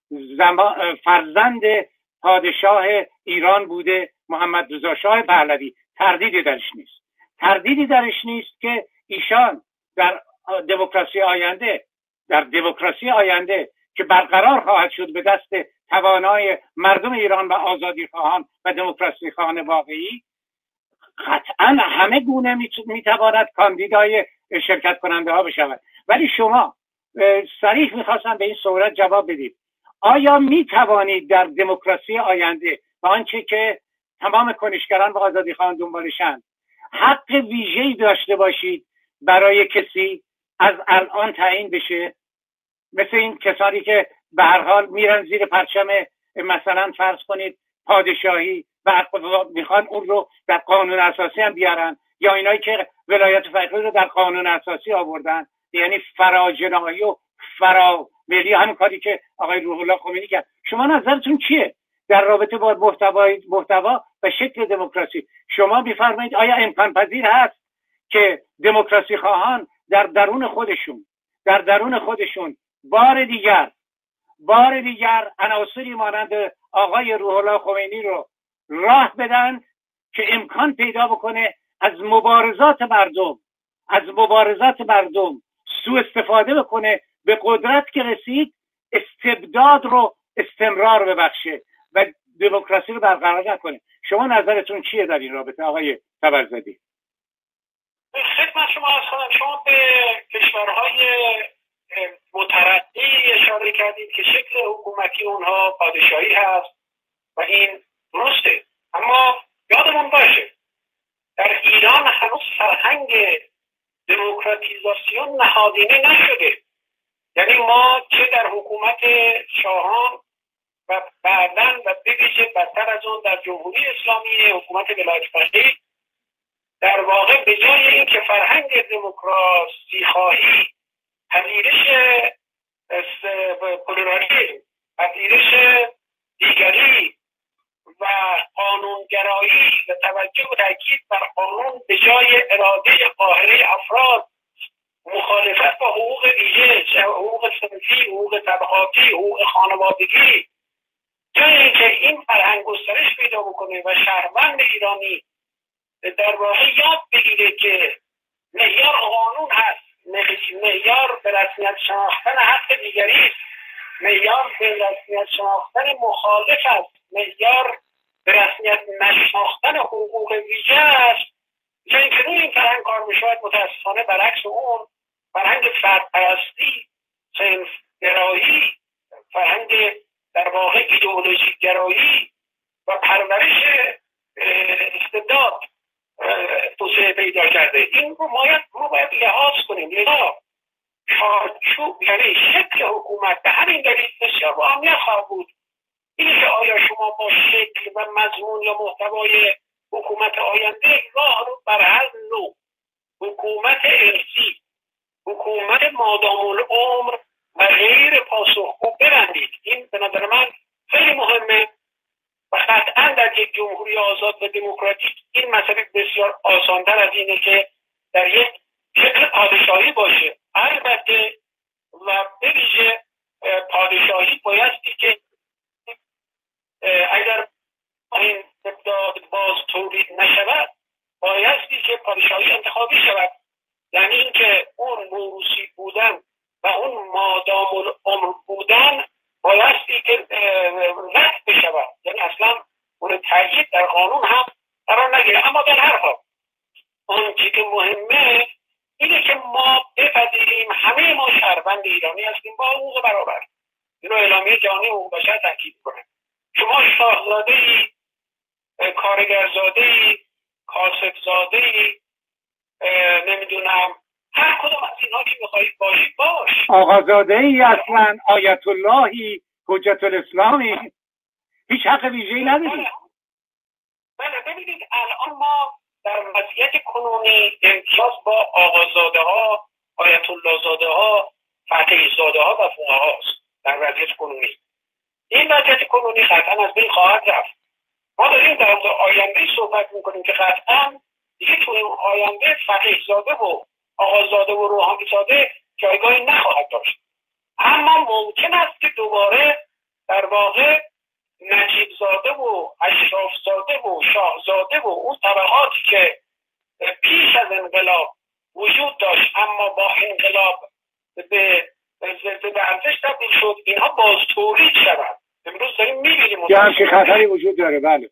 فرزند پادشاه ایران بوده، محمد رضا شاه پهلوی. تردیدی درش نیست تردیدی درش نیست که ایشان در دموکراسی آینده در دموکراسی آینده که برقرار خواهد شد به دست توانای مردم ایران و آزادی خواهان و دموکراسی خواهان واقعی، قطعا همه گونه میتواند کاندیدای شرکت کننده ها بشود. ولی شما صریح میخواستم به این صورت جواب بدید، آیا میتوانید در دموکراسی آینده با آنچه که تمام کنشگران و آزادی خواهان دنبالشن حق ویژه‌ای داشته باشید برای کسی از الان تعیین بشه، مثل این کسانی که به هر حال میرن زیر پرچم مثلا فرض کنید پادشاهی و میخوان اون رو در قانون اساسی هم بیارن، یا اینایی که ولایت فقیه رو در قانون اساسی آوردن، یعنی فراجناحی و فراولی، همین کاری که آقای روح الله خمینی کرد. شما نظرتون چیه در رابطه با محتوای محتوا و شکل دموکراسی؟ شما میفرمایید آیا امکان پذیر هست که دموکراسی خواهان در درون خودشون در درون خودشون بار دیگر بار دیگر عناصری مانند آقای روح الله خمینی رو راه بدن که امکان پیدا بکنه از مبارزات مردم از مبارزات مردم سوء استفاده بکنه، به قدرت که رسید استبداد رو استمرار ببخشه و دموکراسی رو برقرار نکنه؟ شما نظرتون چیه در این رابطه آقای طبرزدی؟ خدمت شما از خودم، شما به کشورهای مترقی اشاره کردید که شکل حکومتی اونها پادشاهی هست و این درسته، اما یادمون باشه در ایران هنوز فرهنگ دموکراتیزاسیون نهادینه نشده. یعنی ما چه در حکومت شاهان و بعداً و به ویژه بدتر از اون در جمهوری اسلامی حکومت ولایت فقیه، در واقع به جای این که فرهنگ دموکراسی خواهی، پذیرش پلورالیسم، پذیرش دیگری و قانونگرایی و توجه و تاکید بر قانون به جای اراده قاهره افراد، مخالفت با حقوق ویژه، حقوق صنفی، حقوق طبقاتی، حقوق خانوادگی، جای اینکه این فرهنگ گسترش پیدا بکنه و شهروند ایرانی در واقع یاد بگیره که معیار قانون هست، معیار به رسمیت شناختن حق دیگری است، معیار به رسمیت شناختن مخالف است، معیار به رسمیت نشناختن حقوق ویژه است. جای اینکه روی این فرهنگ کار میشود، متاسفانه برعکس اون فرهنگ فردپرستی، صنف گرایی، فرهنگ در واقع ایدئولوژی گرایی و پرورش استبداد توسعه پیدا کرده. این رو باید رو باید لحاظ کنیم. لذا چارچوب یعنی شکل حکومت به همین دلیل بسیار با اهمیت خواهد بود. اینه که آیا شما با شکل و مضمون یا محتوای حکومت آینده راه رو بر هر نوع حکومت ارثی، حکومت مادام العمر و غیر پاسخگو ببندید. این به نظر من خیلی مهمه و قطعا در یک جمهوری آزاد و دموکراتیک این مسئله بسیار آسان‌تر از اینه که در یک شکل پادشاهی باشه. البته و به ویژه پادشاهی بایستی که اگر این استبداد باز تولید نشود، بایستی که پادشاهی انتخابی شود. یعنی اینکه اون موروثی بودن و اون مادام العمر بودن بایستی که رد بشود، یعنی اصلا اون تأیید در قانون هم قرار نگیره. اما در هر حال آنچه که مهمه اینه که ما بپذیریم همه ما شهروند ایرانی هستیم با اعلامیه جهانی حقوق بشر تاکید کنه. شما شاهزاده‌ای، کارگرزاده‌ای، کاسبزاده‌ای، نمیدونم هر کدوم از اینها که میخواهید باشید باش. آقازاده‌ای اصلا، آیت اللهی، حجت الاسلامی، هیچ حق ویژه‌ای ندارید. بله ببینید الان ما در وضعیت کنونی امتیاز با آقازاده ها، آیت الله زاده ها، فتحی زاده ها و فقها هاست در وضعیت کنونی. این وضعیت کنونی قطعا از بین خواهد رفت. ما داریم در مورد آینده صحبت میکنیم که قطعا دیگه توی اون آینده فقیه زاده و آقازاده و روحانی زاده جایگاهی نخواهد داشت. اما ممکن است که دوباره در واقع نجیب زاده و اشراف زاده و شاهزاده و اون طبقاتی که پیش از انقلاب وجود داشت اما با انقلاب به به ارزش تبدیل شد، اینها باز تولید شود. امروز داریم میبینیم که همچین خطری وجود داره. بله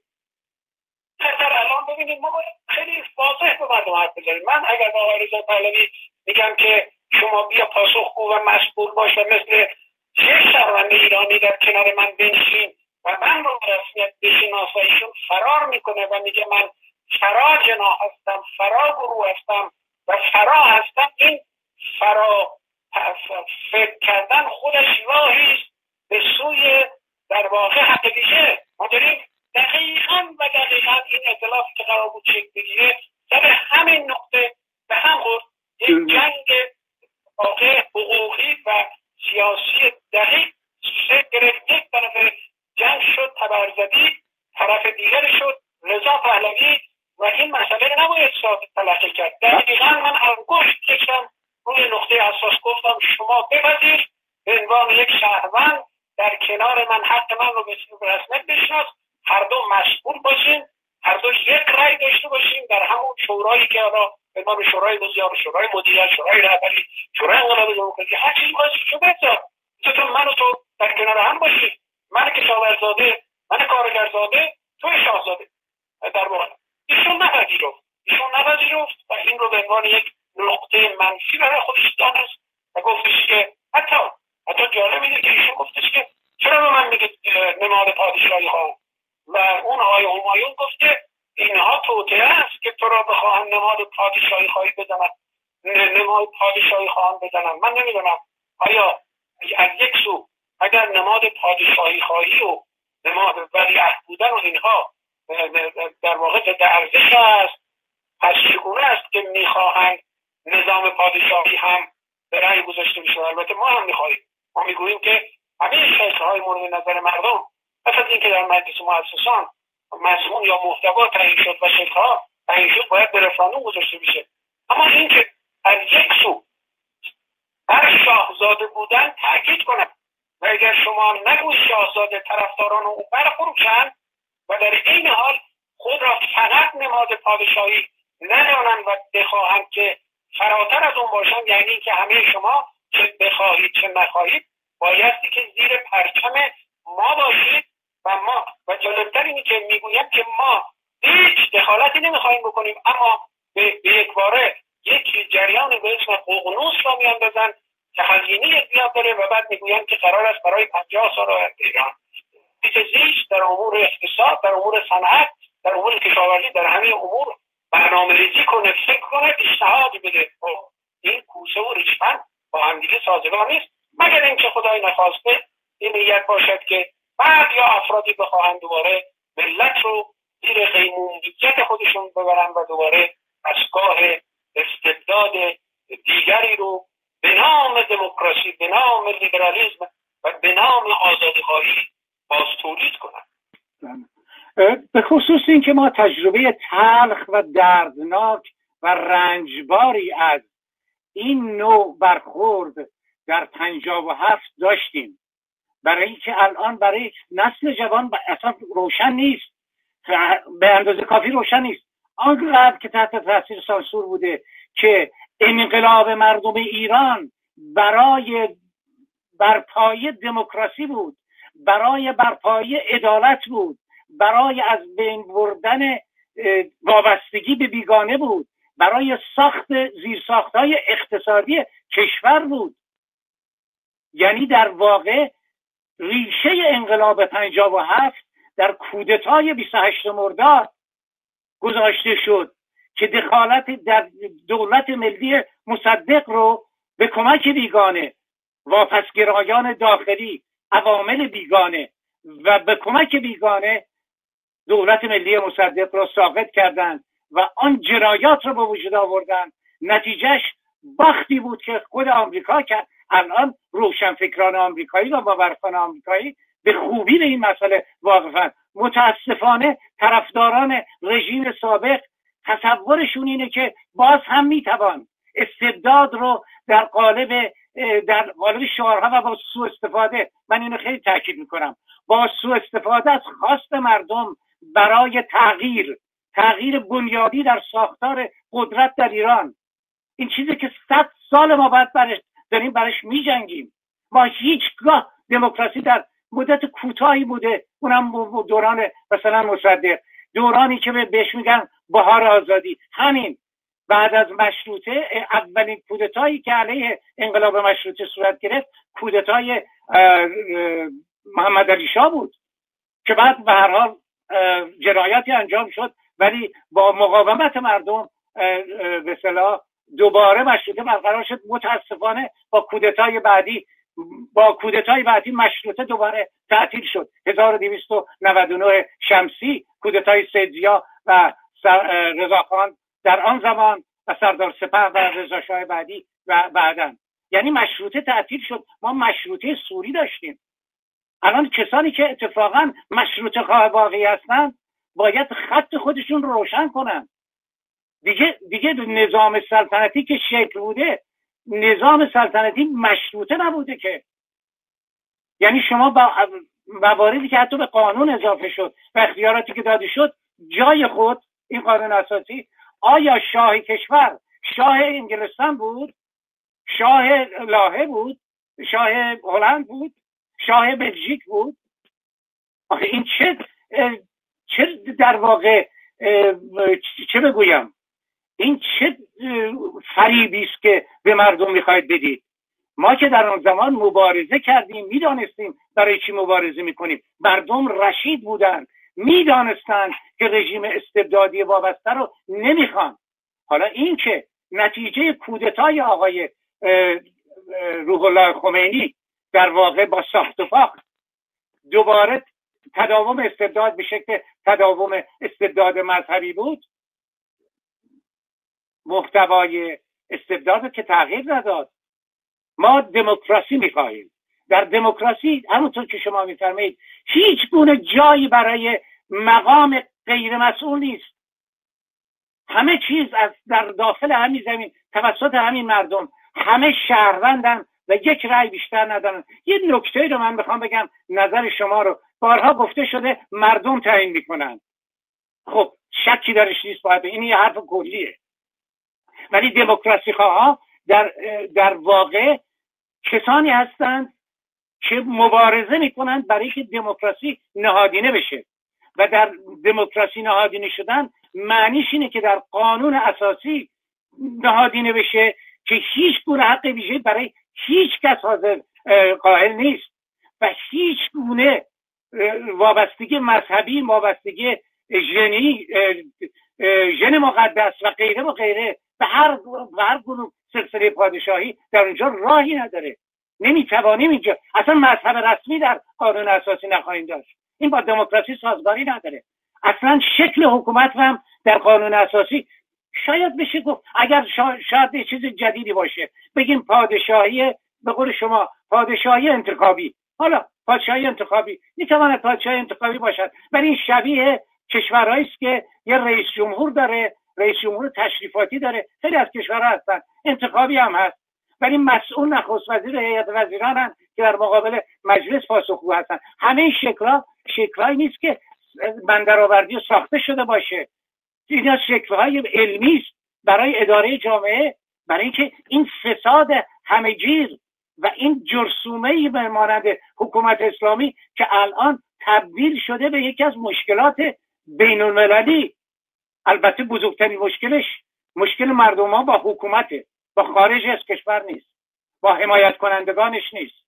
خطر الان ببینید ما باید خیلی واضح به مردم حرف بزنیم. من اگر با آقای رضا پهلوی میگم که شما بیا پاسخگو و مسئول باش و مثل یک شهروند ایرانی در کنار من بنشین و من رو رسمیت بشناس و ایشون فرار میکنه و میگه من فرا جناح هستم، فرا گروه هستم و فرا هستم، این فرا فکر کردن خودش راهی به سوی در واقع حق ویژه. ما داریم دقیقاً و دقیقاً این اطلاف که قرار بود شکل بگیره سر همین نقطه به هم خورد. یک جنگ واقع حقوقی و سیاسی دقیق شکل گرفت. یک طرف جنگ شد تبرزدی، طرف دیگر شد رضا پهلوی و این مسئله نباید ساده تلقی کرد. دقیقاً من انگشت کشم روی نقطه حساس، گفتم شما بپذیر به عنوان یک شهروند در کنار من حق من رو به رسمیت بشناس، هر دو مسئول باشیم، هر دو یک رأی داشته باشیم در همون شورایی که حالا به نام شورای بزرگ، شورای مدیریت، شورای رهبری، شورای انقلاب دموکراسی، هر چیزی باشه شو بذار تو من و تو در کنار هم باشیم. من کشاورزاده، من کارگرزاده، تو شاهزاده. در واقع ایشون نپذیرفت ایشون نپذیرفت و این رو به عنوان یک نقطه منفی برای خودش دانست و گفتش که حتی حتی جالب اینه که ایشون گفتش که چرا به من میگه نماد پادشاهی خواهم و اون آقای همایون گفت که اینها توطئه است که تو را بخواهم نماد پادشاهی خواهی بزنم، نماد پادشاهی خواهم بزنم. من نمیدونم آیا از یک سو اگر نماد پادشاهی خواهی و نماد ولیعهد بودن و اینها در واقع در ارزش است، پس چگونه است که میخواهند نظام پادشاهی هم به رأی گذاشته بشه؟ البته ما هم میخواهیم، ما میگوییم که همه شکل‌های مورد نظر مردم مثلا این که در مجلس مؤسسان مضمون یا محتوا تعیین شد و شکل‌ها تعیین شد باید به رفراندوم گذاشته بشه. اما این که از یک سو بر شاهزاده بودن تاکید کنند و اگر شما نگوی شاهزاده طرفداران او برخروشند و در این حال خود را فقط نماد پادشاهی ندانند و بخواهند که فراتر از اون باشند، یعنی که همه شما چه بخواهید چه نخواهید بایستی که زیر پرچم ما باشید و ما و جالبتر اینه که میگویم که ما هیچ دخالتی نمیخواهیم بکنیم اما به یک باره یک جریان به اسم ققنوس را میاندازن که هزینه زیاد داره و بعد میگویم که قرار است برای پنجاه سال آینده ایران زیست در امور اقتصاد، در امور صنعت، در امور کشاورزی، در همه امور برنامه‌ریزی کنه، فکر کنه، پیشنهاد بده. این کوسه و ریشمند با هم دیگه سازگار نیست، مگر اینکه خدای نخواسته این نیت باشد که بعد یا افرادی بخواهند دوباره ملت رو زیر قیمومیت خودشون ببرن و دوباره اسگاه استبداد دیگری رو به نام دموکراسی، به نام لیبرالیسم و به نام آزادی‌خواهی باز تولید کنن. به خصوص این که ما تجربه تلخ و دردناک و رنجباری از این نوع برخورد در پنجاه و هفت داشتیم، برای اینکه الان برای نسل جوان اصلا روشن نیست، به اندازه کافی روشن نیست. آنقدر که تحت تاثیر سانسور بوده که انقلاب مردم ایران برای برپایی دموکراسی بود، برای برپایی عدالت بود، برای از بین بردن وابستگی به بیگانه بود، برای ساخت زیرساخت‌های اقتصادی کشور بود. یعنی در واقع ریشه انقلاب پنجاه و هفت در کودتای بیست و هشتم مرداد گذاشته شد که دخالت در دولت ملی مصدق رو به کمک بیگانه، واپسگرایان داخلی، عوامل بیگانه و به کمک بیگانه دولت ملی مصدق را ساقط کردند و آن جنایات را به وجود آوردند. نتیجهش بختی بود که خود آمریکا کرد. الان روشنفکران آمریکایی و باورخوان آمریکایی به خوبی به این مسئله واقفند. متاسفانه طرفداران رژیم سابق تصورشون اینه که باز هم میتوان استبداد رو در قالب در قالب شعارها و با سوء استفاده، من اینو خیلی تاکید میکنم، با سوء استفاده از خواست مردم برای تغییر تغییر بنیادی در ساختار قدرت در ایران، این چیزی که صد سال ما باید برش داریم برش میجنگیم. ما هیچگاه دموکراسی در مدت کوتاهی بوده، اونم دوران مثلا مصدق، دورانی که بهش میگن بهار آزادی، همین بعد از مشروطه اولین کودتایی که علیه انقلاب مشروطه صورت گرفت کودتای محمد علی شاه بود که بعد به هر حال جنایاتی انجام شد، ولی با مقاومت مردم به اصطلاح دوباره مشروطه برقرار شد. متاسفانه با کودتای بعدی با کودتای بعدی مشروطه دوباره تعطیل شد. هزار و دویست و نود و نه شمسی، کودتای سید ضیا و رضاخان در آن زمان و سردار سپه و رضا شاه بعدی و بعداً، یعنی مشروطه تعطیل شد. ما مشروطه سوری داشتیم. الان کسانی که اتفاقاً مشروطه خواه واقعی هستند باید خط خودشون رو روشن کنن. دیگه دیگه نظام سلطنتی که شکل بوده نظام سلطنتی مشروطه نبوده که. یعنی شما با مواردی که حتی به قانون اضافه شد و اختیاراتی که داده شد جای خود این قانون اساسی، آیا شاه کشور شاه انگلستان بود، شاه لاهه بود، شاه هلند بود، شاه بلژیک بود؟ آخه این چه چه در واقع چه بگویم، این چه فریبی است که به مردم میخواید بدید؟ ما که در اون زمان مبارزه کردیم، میدانستیم برای چی مبارزه میکنیم. مردم رشید بودن، میدانستند که رژیم استبدادی وابسته رو نمیخوان. حالا این که نتیجه کودتای آقای روح الله خمینی در واقع با ساخت و ساخت دوباره تداوم استبداد به شکل تداوم استبداد مذهبی بود، محتوای استبداد که تغییر نداد. ما دموکراسی میخواهیم. در دموکراسی همونطور که شما میفرمایید هیچ گونه جایی برای مقام غیر مسئول نیست. همه چیز از در داخل همین زمین توسط همین مردم، همه شهروندن و یک رأی بیشتر ندارن. یه نکته رو من میخوام بگم، نظر شما رو بارها گفته شده مردم تعیین میکنن. خب شکی درش نیست، باید این یه حرف کلیه. ولی دموکراسی خواها در در واقع کسانی هستند که مبارزه میکنند برای که دموکراسی نهادینه بشه و در دموکراسی نهادینه شدن معنیش اینه که در قانون اساسی نهادینه بشه که هیچ گونه حق ویژه برای هیچ کس حاضر قائل نیست و هیچ گونه وابستگی مذهبی، وابستگی ژنی، ژن مقدس و غیره و غیره به هر به هر گونه سلسله پادشاهی در اونجا راهی نداره. نمیتوانیم اینجا اصلا مذهب رسمی در قانون اساسی نخواهیم داشت. این با دموکراسی سازگاری نداره. اصلا شکل حکومت هم در قانون اساسی شاید بشه گفت اگر شا... شاید یه چیز جدیدی باشه بگیم پادشاهی، به قول شما پادشاهی انتخابی. حالا پادشاهی انتخابی میتواند پادشاهی انتخابی باشد، ولی این شبیه کشورهایی است که یه رئیس جمهور داره، رئیس جمهور تشریفاتی داره. خیلی از کشورها هستن انتخابی هم هست، ولی مسئول نخست وزیر هیئت وزیران هم که در مقابل مجلس پاسخگو هستن. همه این شکل‌ها شکل‌هایی نیست که بندرآوردی ساخته شده باشه. اینا شکل‌های علمی است برای اداره جامعه، برای اینکه این فساد همه‌گیر و این جرثومه‌ای به مانند حکومت اسلامی که الان تبدیل شده به یکی از مشکلات بین‌المللی. البته بزرگترین مشکلش مشکل مردم ها با حکومته، با خارج از کشور نیست، با حمایت کنندگانش نیست.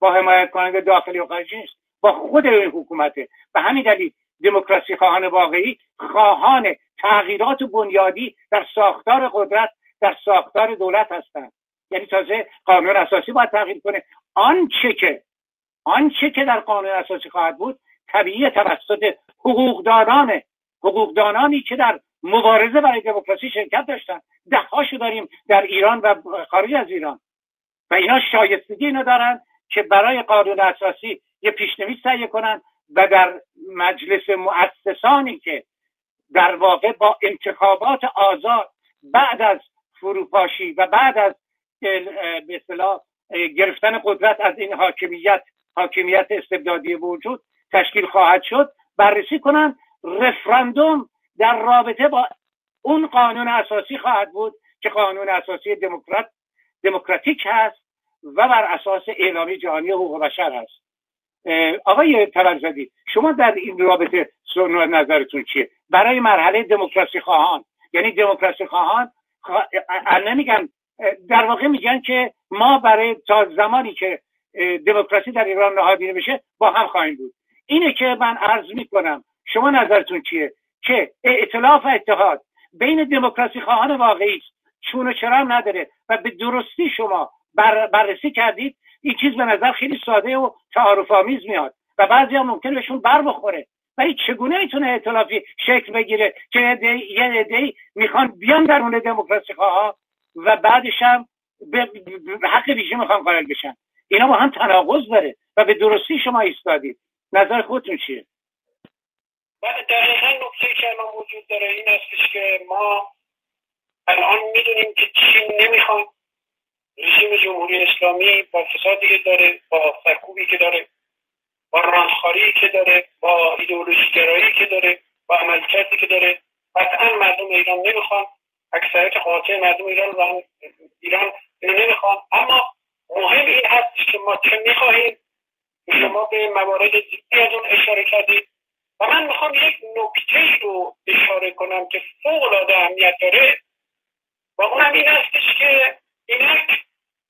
با حمایت کننده داخلی و خارجی نیست، با خود این حکومته. به همین دلیل دموکراسی خواهان واقعی خواهان تغییرات بنیادی در ساختار قدرت، در ساختار دولت هستند. یعنی تازه قانون اساسی باید تغییر کنه. آنچه که آنچه که در قانون اساسی خواهد بود طبیعی توسط حقوقدانان حقوقدانانی که در مبارزه برای دموکراسی شرکت داشتن، ده هاشو داریم در ایران و خارج از ایران، و اینا شایستگی اینو دارن که برای قانون اساسی یه پیشنویس تهیه کنن و در مجلس مؤسسانی که در واقع با انتخابات آزاد بعد از فروپاشی و بعد از به اصطلاح گرفتن قدرت از این حاکمیت حاکمیت استبدادی وجود تشکیل خواهد شد، بررسی کنن. رفراندوم در رابطه با اون قانون اساسی خواهد بود که قانون اساسی دموکرات دموکراتیک هست و بر اساس اعلامیه جهانی حقوق بشر هست. آقای طبرزدی، شما در این رابطه نظرتون چیه؟ برای مرحله دموکراسی خواهان، یعنی دموکراسی خواهان خوا... نمیگن، در واقع میگن که ما برای تا زمانی که دموکراسی در ایران نهادینه بشه با هم خواهیم بود. اینه که من عرض میکنم شما نظرتون چیه که ائتلاف و اتحاد بین دموکراسی خواهان واقعی است، چون و چرا نداره و به درستی شما بر... بررسی کردید. این چیز به نظر خیلی ساده و تعارف آمیز میاد و بعضی هم ممکنه بهشون بر بخوره، ولی چگونه میتونه ائتلافی شکل بگیره که یه عده‌ای میخوان بیان درون دموکراسی خواها و بعدش هم به حق ویژه میخوان قائل بشن؟ اینا با هم تناقض داره و به درستی شما ایستادید. نظر خودتون چیه؟ بله، دقیقاً نکته‌ای که الان وجود داره این هستش که ما الان میدونیم که چین نمیخوان، رژیم جمهوری اسلامی با فسادی که داره، با سرکوبی که داره، با رانتخاری که داره، با ایدئولوژی گرایی که داره، با عملکردی که داره، قطعا مردم ایران نمیخوان. اکثریت قاطع مردم ایران و ایران اینو نمیخوان. اما مهم این هست که ما چه میخواهیم. شما به موارد زیادی از اون اشاره کردید و من میخوام یک نکته رو اشاره کنم که فوق العاده اهمیت داره و اونم این هستش که اینک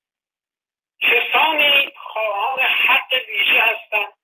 کسانی خواهان حق ویژه هستند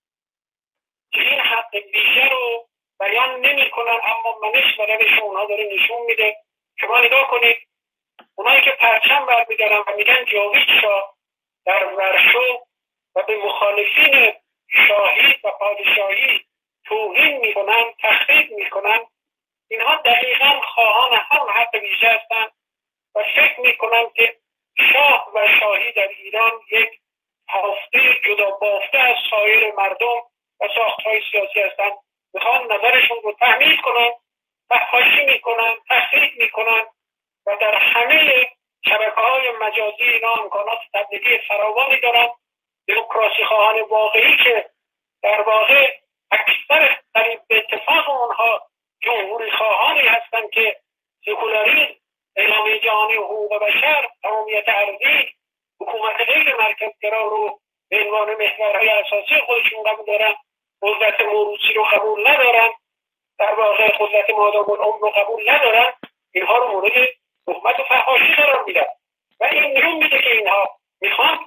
که این حق ویژه رو بیان نمی کنن، اما منش و روش اونها داره نشون میده. شما نگاه کنید، اونایی که پرچم برمیدارن و میگن جاوید شاه در ورشو و به مخالفین شاهی و پادشاهی توهین میکنن، تخریب میکنن، اینها دقیقاً خواهان هم حق ویژه هستند و فکر میکنن که شاه و شاهی در ایران یک هفته جدا بافته از سایر مردم و ساختهای سیاسی هستند. میخوان نظرشون رو تحمیل کنن، فحاشی میکنن، تخریب میکنن و در همه شبکه‌های مجازی اینا امکانات تبلیغی فراوانی دارن. دموکراسی خواهان واقعی که در واقع اکثر قریب به اتفاق اونها جمهوری خواهانی هستند که سکولاریسم، اعلامیه جهانی حقوق بشر، تمامیت ارضی، حکومت غیر مرکزگرا رو به عنوان محورهای اساسی خودشون قبول دارن، قدرت موروثی رو قبول ندارن، در واقع قدرت مادام العمر رو قبول ندارن، اینها رو مورد تهمت و فحاشی قرار میدن و این نشون میده که اینها میخوان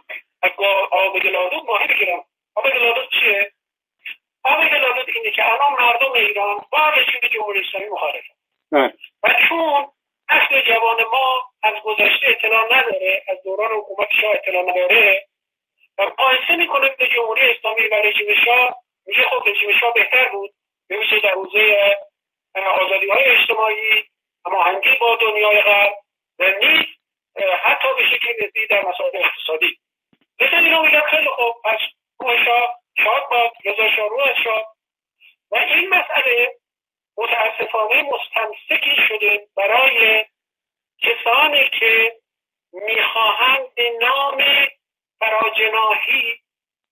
آب گلالود ماهی بگیرن. آب گلالود چیه؟ آب گلالود اینه که الان مردم ایران با رژیم جمهوری اسلامی مخالفن و چون نسل جوان ما از گذشته اطلاع نداره، از دوران حکومت شاه اطلاع نداره و مقایسه میکنه به جمهوری اسلامی و رژیم شاه، میگه خب رژیم شاه بهتر بود، نمیشه در حوزه آزادی‌های اجتماعی، هماهنگی با دنیای غرب و نیز حتی به شکلی نسبی در مسائل اقتصادی. مثلا اینو میگم خیلی خوب، پس روح شاه شاد باد، رضا شاه روح شاد. و این مسئله متاسفانه مستمسکی شده برای کسانی که میخواهند به نام فراجناحی،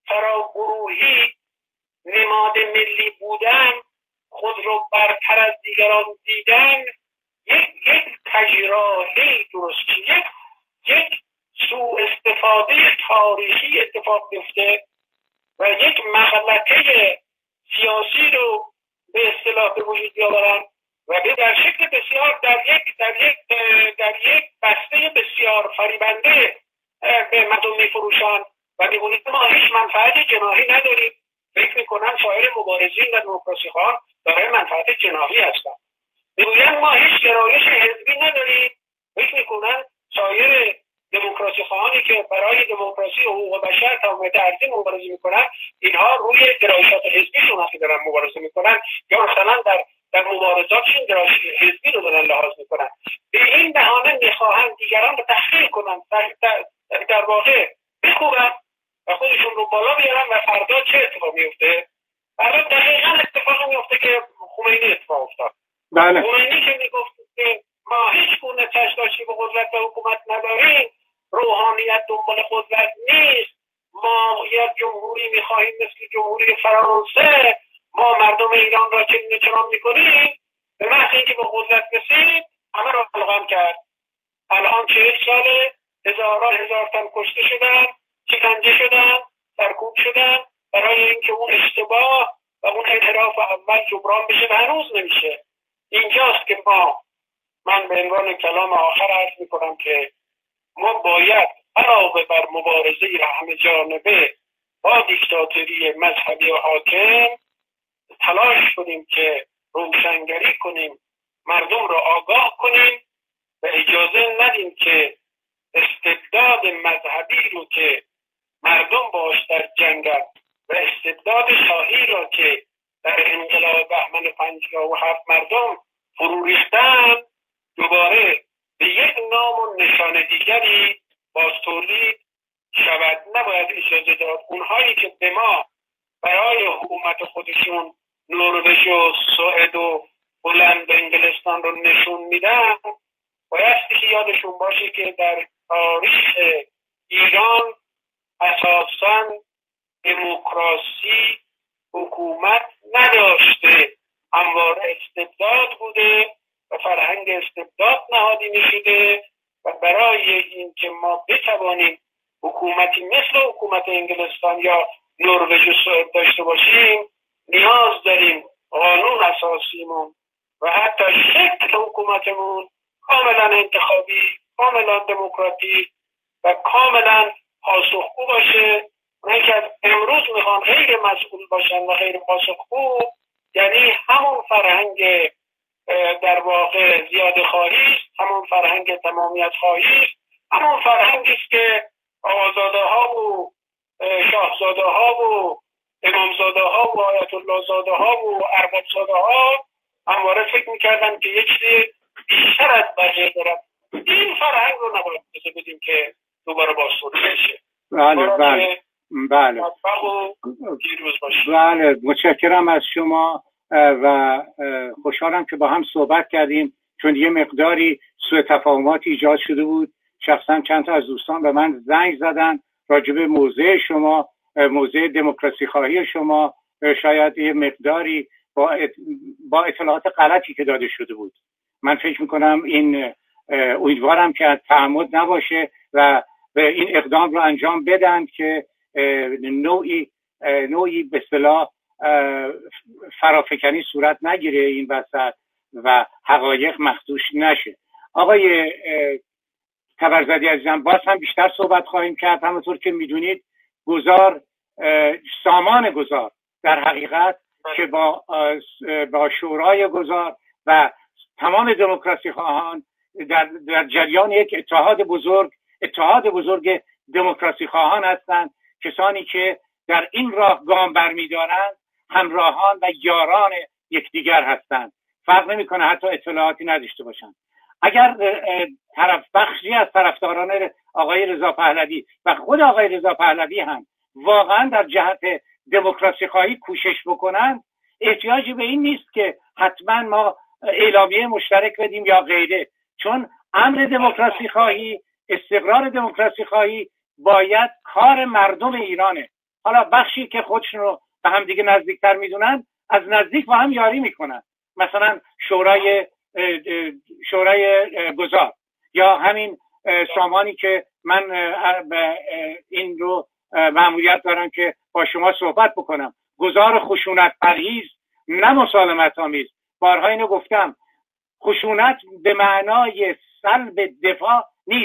فراگروهی، نماد ملی بودن، خود رو برتر از دیگران دیدن، یک یک تجراحی درست یک یک سوء استفاده تاریخی اتفاق بیفته و یک مغلطه سیاسی رو به اصطلاح به وجود بیاورن و به در شکل بسیار در یک در یک در یک بسته بسیار فریبنده به مردم میفروشن و میگویید ما هیچ منفعت جناحی نداریم. فکر میکنن سایر مبارزین و دموکراسی خواهان دارای منفعت جناحی هستن. میگویند ما هیچ گرایش حزبی نداریم. فکر میکنن سایر دموکراسی خواهانی که برای دموکراسی و حقوق بشر تمامیت ارضی مبارزه میکنن اینها روی گرایشات حزبیشون وقتی دارن مبارزه میکنن یا مثلا در در مبارزاتشون گرایش حزبی رو دارن لحاظ میکنن. به این بهانه میخواهند دیگران رو تحقیر کنن، در, در, در واقع بخوبن و خودشون رو بالا بیارن و فردا چه اتفاق میفته؟ فردا دقیقا اتفاق میفته که خمینی اتفاق افتاد. بله. خمینی که میگفت که ما هیچ گونه تشداشی به قدرت و حکومت نداریم، روحانیت دنبال قدرت نیست، ما یک جمهوری میخواهیم مثل جمهوری فرانسه، ما مردم ایران را چنین چنان میکنیم، به محض اینکه به قدرت رسید همه را بلغم کرد. الان چهل ساله، هزاران هزار تن کشته شدن، شکنجه شدن، سرکوب شدن برای اینکه اون اشتباه و اون اعتراف اول جبران بشه و هنوز نمیشه. اینجاست که ما من به عنوان کلام آخر عرض میکنم که ما باید علاوه بر مبارزه همه جانبه با دیکتاتوری مذهبی و حاکم تلاش کنیم که روشنگری کنیم، مردم را آگاه کنیم و اجازه ندیم که استبداد مذهبی رو که مردم باش در جنگن و استبداد شاهی را که در انقلاب بهمن پنجاه و هفت مردم فرو ریختن دوباره به یک نام و نشان دیگری باز تولید شود. نباید اجازه داد اونهایی که به ما برای حکومت خودشون نروژ و سوئد و هلند و انگلستان رو نشون میدن بایستی که یادشون باشه که در تاریخ ایران اساساً دموکراسی حکومت نداشته، همواره استبداد بوده و فرهنگ استبداد نهادی میشده و برای اینکه ما بتوانیم حکومتی مثل حکومت انگلستان یا نروژ و سوئد داشته باشیم نیاز داریم قانون اساسیمون و حتی شکل حکومتمون کاملا انتخابی، کاملا دموکراتیک و کاملا پاسخگو باشه. اونایی که امروز میخوان غیر مسئول باشن و غیر پاسخگو، یعنی همون فرهنگ در واقع زیاده خواهی است، همون فرهنگ تمامیت خواهی است، همون فرهنگی است که آقازاده ها و شاهزاده ها و امامزاده ها و آیت الله زاده ها و ارباب زاده ها همواره فکر میکردن که یک چیز بیشتر از بقیه دارن. این فرهنگ رو نباید بذار بدیم که دوباره بازسازی بشه. بله بله بله بله متشکرم از شما و خوشحالم که با هم صحبت کردیم چون یه مقداری سوء تفاهمات ایجاد شده بود. شخصا چند تا از دوستان به من زنگ زدن راجع به موضع شما، موضع دموکراسی خواهی شما، شاید یه مقداری با با اطلاعات غلطی که داده شده بود. من فکر میکنم این امیدوارم که تعمد نباشه و به این اقدام رو انجام بدن که نوعی نوعی به اصطلاح فرافکنی صورت نگیره این وسط و حقایق مخدوش نشه. آقای تبرزدی عزیزم باز هم بیشتر صحبت خواهیم کرد. همونطور که میدونید گذار سامان گذار در حقیقت که با با شورای گذار و تمام دموکراسی خواهان در, در جریان یک اتحاد بزرگ اتحاد بزرگ دموکراسی خواهان هستند. کسانی که در این راه گام برمی‌دارند همراهان و یاران یکدیگر هستند. فرق نمی‌کنه حتی اطلاعاتی نداشته باشند. اگر طرف بخشی از طرفداران آقای رضا پهلوی و خود آقای رضا پهلوی هم واقعا در جهت دموکراسی خواهی کوشش بکنند، احتیاجی به این نیست که حتما ما اعلامیه مشترک بدیم یا غیره، چون امر دموکراسی خواهی، استقرار دموکراسی خواهی باید کار مردم ایرانه. حالا بخشی که خودشون رو به هم دیگه نزدیکتر میدونن از نزدیک با هم یاری میکنن، مثلا شورای شورای گذار یا همین سامانی که من این رو مأموریت دارم که با شما صحبت بکنم. گذار خشونت پرهیز نه مسالمت آمیز. بارها اینو گفتم، خشونت به معنای سلب دفاع نیست،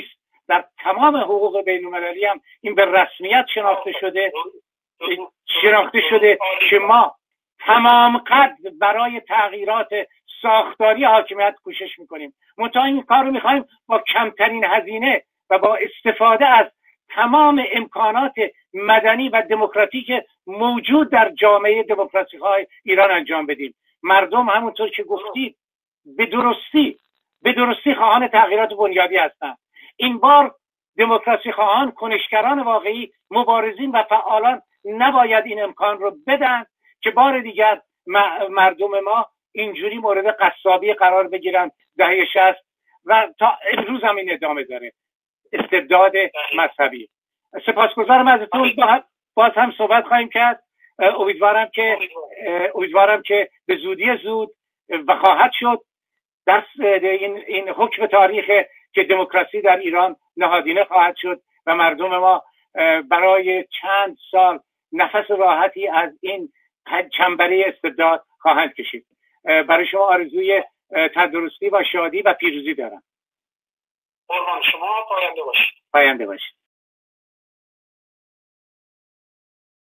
در تمام حقوق بین المللی هم این به رسمیت شناخته شده شناخته شده که ما تمام قد برای تغییرات ساختاری حاکمیت کوشش میکنیم. منتها این کار رو میخوایم با کمترین هزینه و با استفاده از تمام امکانات مدنی و دموکراتیک موجود در جامعه دموکراسی های ایران انجام بدیم. مردم همونطور که گفتید به درستی به درستی خواهان تغییرات بنیادی هستند. این بار دموکراسی خواهان، کنشگران واقعی، مبارزین و فعالان نباید این امکان رو بدن که بار دیگر مردم ما اینجوری مورد قصابی قرار بگیرن دهه شصت و تا امروز هم این ادامه داره. استبداد مذهبی. سپاسگزارم ازتون. باز هم صحبت خواهیم کرد. امیدوارم که امیدوارم که به زودی زود و خواهد شد در این این حکم تاریخ که دموکراسی در ایران نهادینه خواهد شد و مردم ما برای چند سال نفس راحتی از این چنبره استبداد خواهند کشید. برای شما آرزوی تندرستی و شادی و پیروزی دارم. قربان شما. پاینده باشید. پاینده باشید.